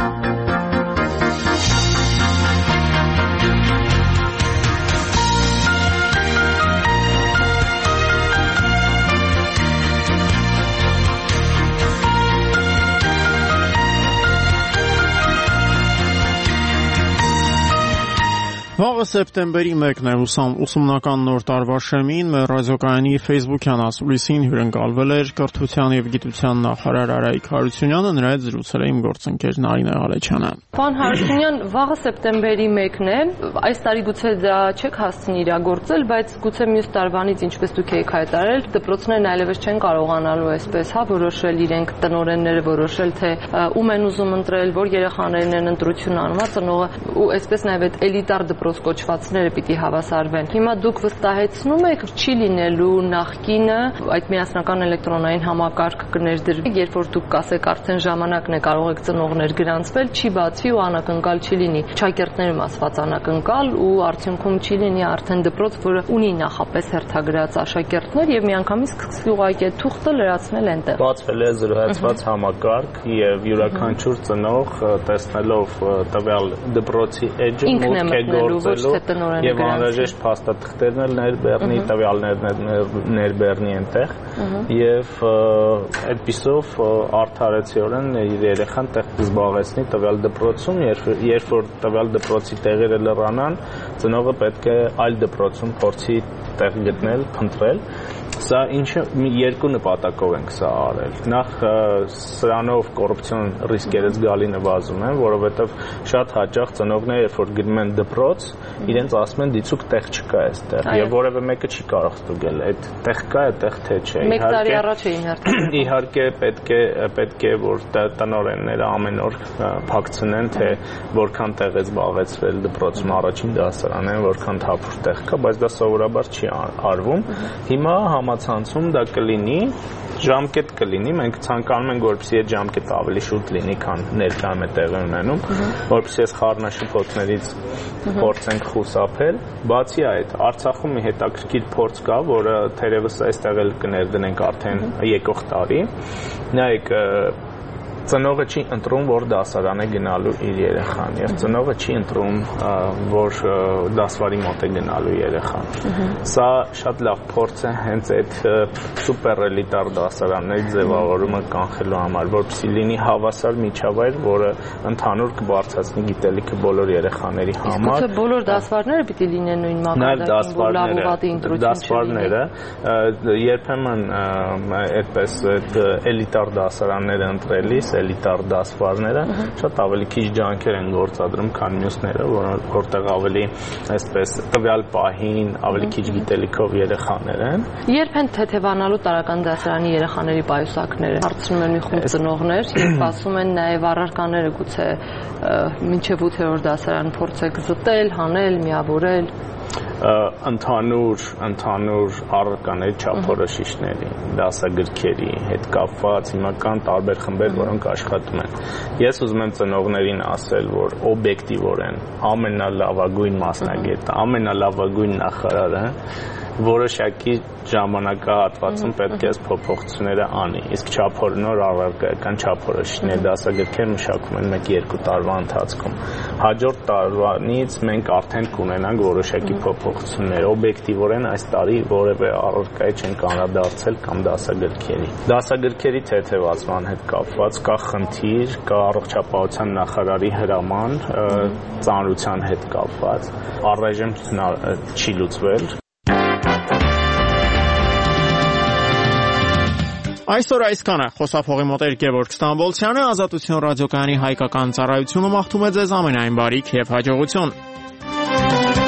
Վաղը սեպտեմբերի մեկն է, ուսումնական նոր տարվա շեմին մեր ռադիոկայանի Facebook-յան ասուլիսին հյուրընկալվել էր կրթության եւ գիտության նախարար Արայիկ Հարությունյանը, նրա հետ զրուցել է իմ գործընկեր Նարինե Ղալեչյանը։ Պարոն Հարությունյան, վաղը սեպտեմբերի մեկն է, այս տարի գուցե դա չեք հասցնի իրագործել, բայց գուցե մյուս տարվանից, ինչպես դուք եք հայտարարել, դպրոցներն այլևս չեն կարողանալու այսպես, հա, որոշել իրենք տնօրենները որոշել, թե ում են ուզում ընտրել, որ երեխաներին են ընտրություն անված, ծնողը ու այսպես նաեւ այդ էլիտար դպրոց կոչվածները պիտի հավասարվեն։ Հիմա դուք վստահեցնում եք, չի լինելու նախկինը այդ միասնական էլեկտրոնային համակարգ կներդրվի, երբ որ դուք կասեք արդեն ժամանակն է, կարող եք ծնողներ գրանցվել, չի բացվի ու անակնկալ չի լինի, չակերտներում ասված անակնկալ ու արդյունքում չի լինի արդեն դպրոց, որը ունի նախապես հերթագրած աշակերտներ եւ միանգամից սկսի ուղղակի թուղթը լրացնել այնտեղ։ Բացվել է զրոյացված համակարգ եւ յուրաքանչյուր ծնող տեսնելով տվյալ դպրոցի էջը մուտք է գործելու եւ անհրաժեշտ փաստաթղթերն էլ ներբեռնի, տվյալներն ներբեռնի այնտեղ եւ այդպիսով արդարացիորեն իր երեխան տեղ կզբաղեցնի տվյալ դպրոցում, երբ որ տվյալ դպրոցի տեղերը լրանան, ծնողը պետք է այլ դպրոցում փորձի տեղ գտնել, փնտրել։ Սա ինչը երկու նպատակով ենք սա արել։ Նախ սրանով կոռուպցիոն ռիսկերը զգալի նվազում են, որովհետև շատ հաճախ ծնողները, երբ որ գնում են դպրոց, իրենց ասում են դիցուք տեղ չկա այստեղ, եւ որևէ մեկը չի կարող ստուգել, այդ տեղ կա, այդտեղ թե չէ։ Մեկ տարի առաջ էին հերթին։ Իհարկե պետք է պետք է որ տնօրենները ամեն օր փակցնեն, թե որքան տեղ է զբաղեցրել դպրոցում առաջին դասարանեն, որքան թափուր տեղ կա, բայց դա սովորաբար չի արվում։ Հիմա համացանցում դա կլինի, ժամկետ կլինի, մենք ցանկանում ենք, որպեսզի այդ ժամկետը ավելի շուտ լինի, քան ներկայում է տեղի ունենում, որպեսզի այս խառնաշփոթներից փորձենք խուսափել։ Բացի այդ, Արցախում մի հետաքրքիր փորձ կա, որը թերևս այստեղ էլ կներդնենք արդեն եկող տարի։ Նայեք, ծնողը չի ընտրում, որ դասարան է գնալու իր երեխան, եւ ծնողը չի ընտրում, որ դասվարի մոտ է գնալու երեխան։ Սա շատ լավ փորձ է հենց այդ սուպեր էլիտար դասարանների ձևավորումը կանխելու համար, որպեսզի լինի հավասար միջավայր, որը ընդհանուր կբարձրացնի գիտելիքը բոլոր երեխաների համար։ Իսկ բոլոր դասվարները պիտի լինեն նույն մակարդակին, որ լավ ու վատի ընտրություն դասվարները երբեմն այդպես այդ էլիտար դասարանները ընտրելիս, էլիտար դասվարները շատ ավելի քիչ ջանքեր են գործադրում, քան մյուսները, որտեղ ավելի այսպես տվյալ պահին ավելի քիչ գիտելիքով երեխաներ են։ Երբ են թեթևանալու տարական դասարանի երեխաների պայուսակները, հարցնում են մի խումբ ծնողներ եւ ասում են նաեւ առարկաները գուցե մինչեւ ութերորդ դասարան փորձեք զտել, հանել, միավորել։ Ընդհանուր ընդհանուր առարկաների չափորոշիչների, դասագրքերի հետ կապված հիմա կան տարբեր խմբեր, որոնք աշխատում են։ Ես ուզում եմ ծնողներին ասել, որ օբյեկտիվորեն ամենալավագույն մասնագետը, ամենալավագույն նախարարը որոշակի ժամանակահատվածում պետք է այս փոփոխությունները անի, իսկ չափորոշիչներ առարկայական չափորոշիչներ դասագրքեր մշակում են մեկ-երկու տարվա ընթացքում։ Հաջորդ տարվանից մենք արդեն կունենանք որոշակի փոփոխություններ, օբյեկտիվորեն այս տարի որևէ առարկայի չենք անդրադարձել կամ դասագրքերի։ Դասագրքերի թեթևացման հետ կապված կա խնդիր, կա առողջապահության նախարարի հրաման ծանրության հետ կապված, առայժմ չի լուծվել։ Այսօր այսքանը խոսափողի մոտ էր Գևորգ Ստամբոլցյանը, Ազատություն ռադիոկայանի հայկական ծառայությունը մաղթում է ձեզ ամենայն բարիք եւ հաջողություն։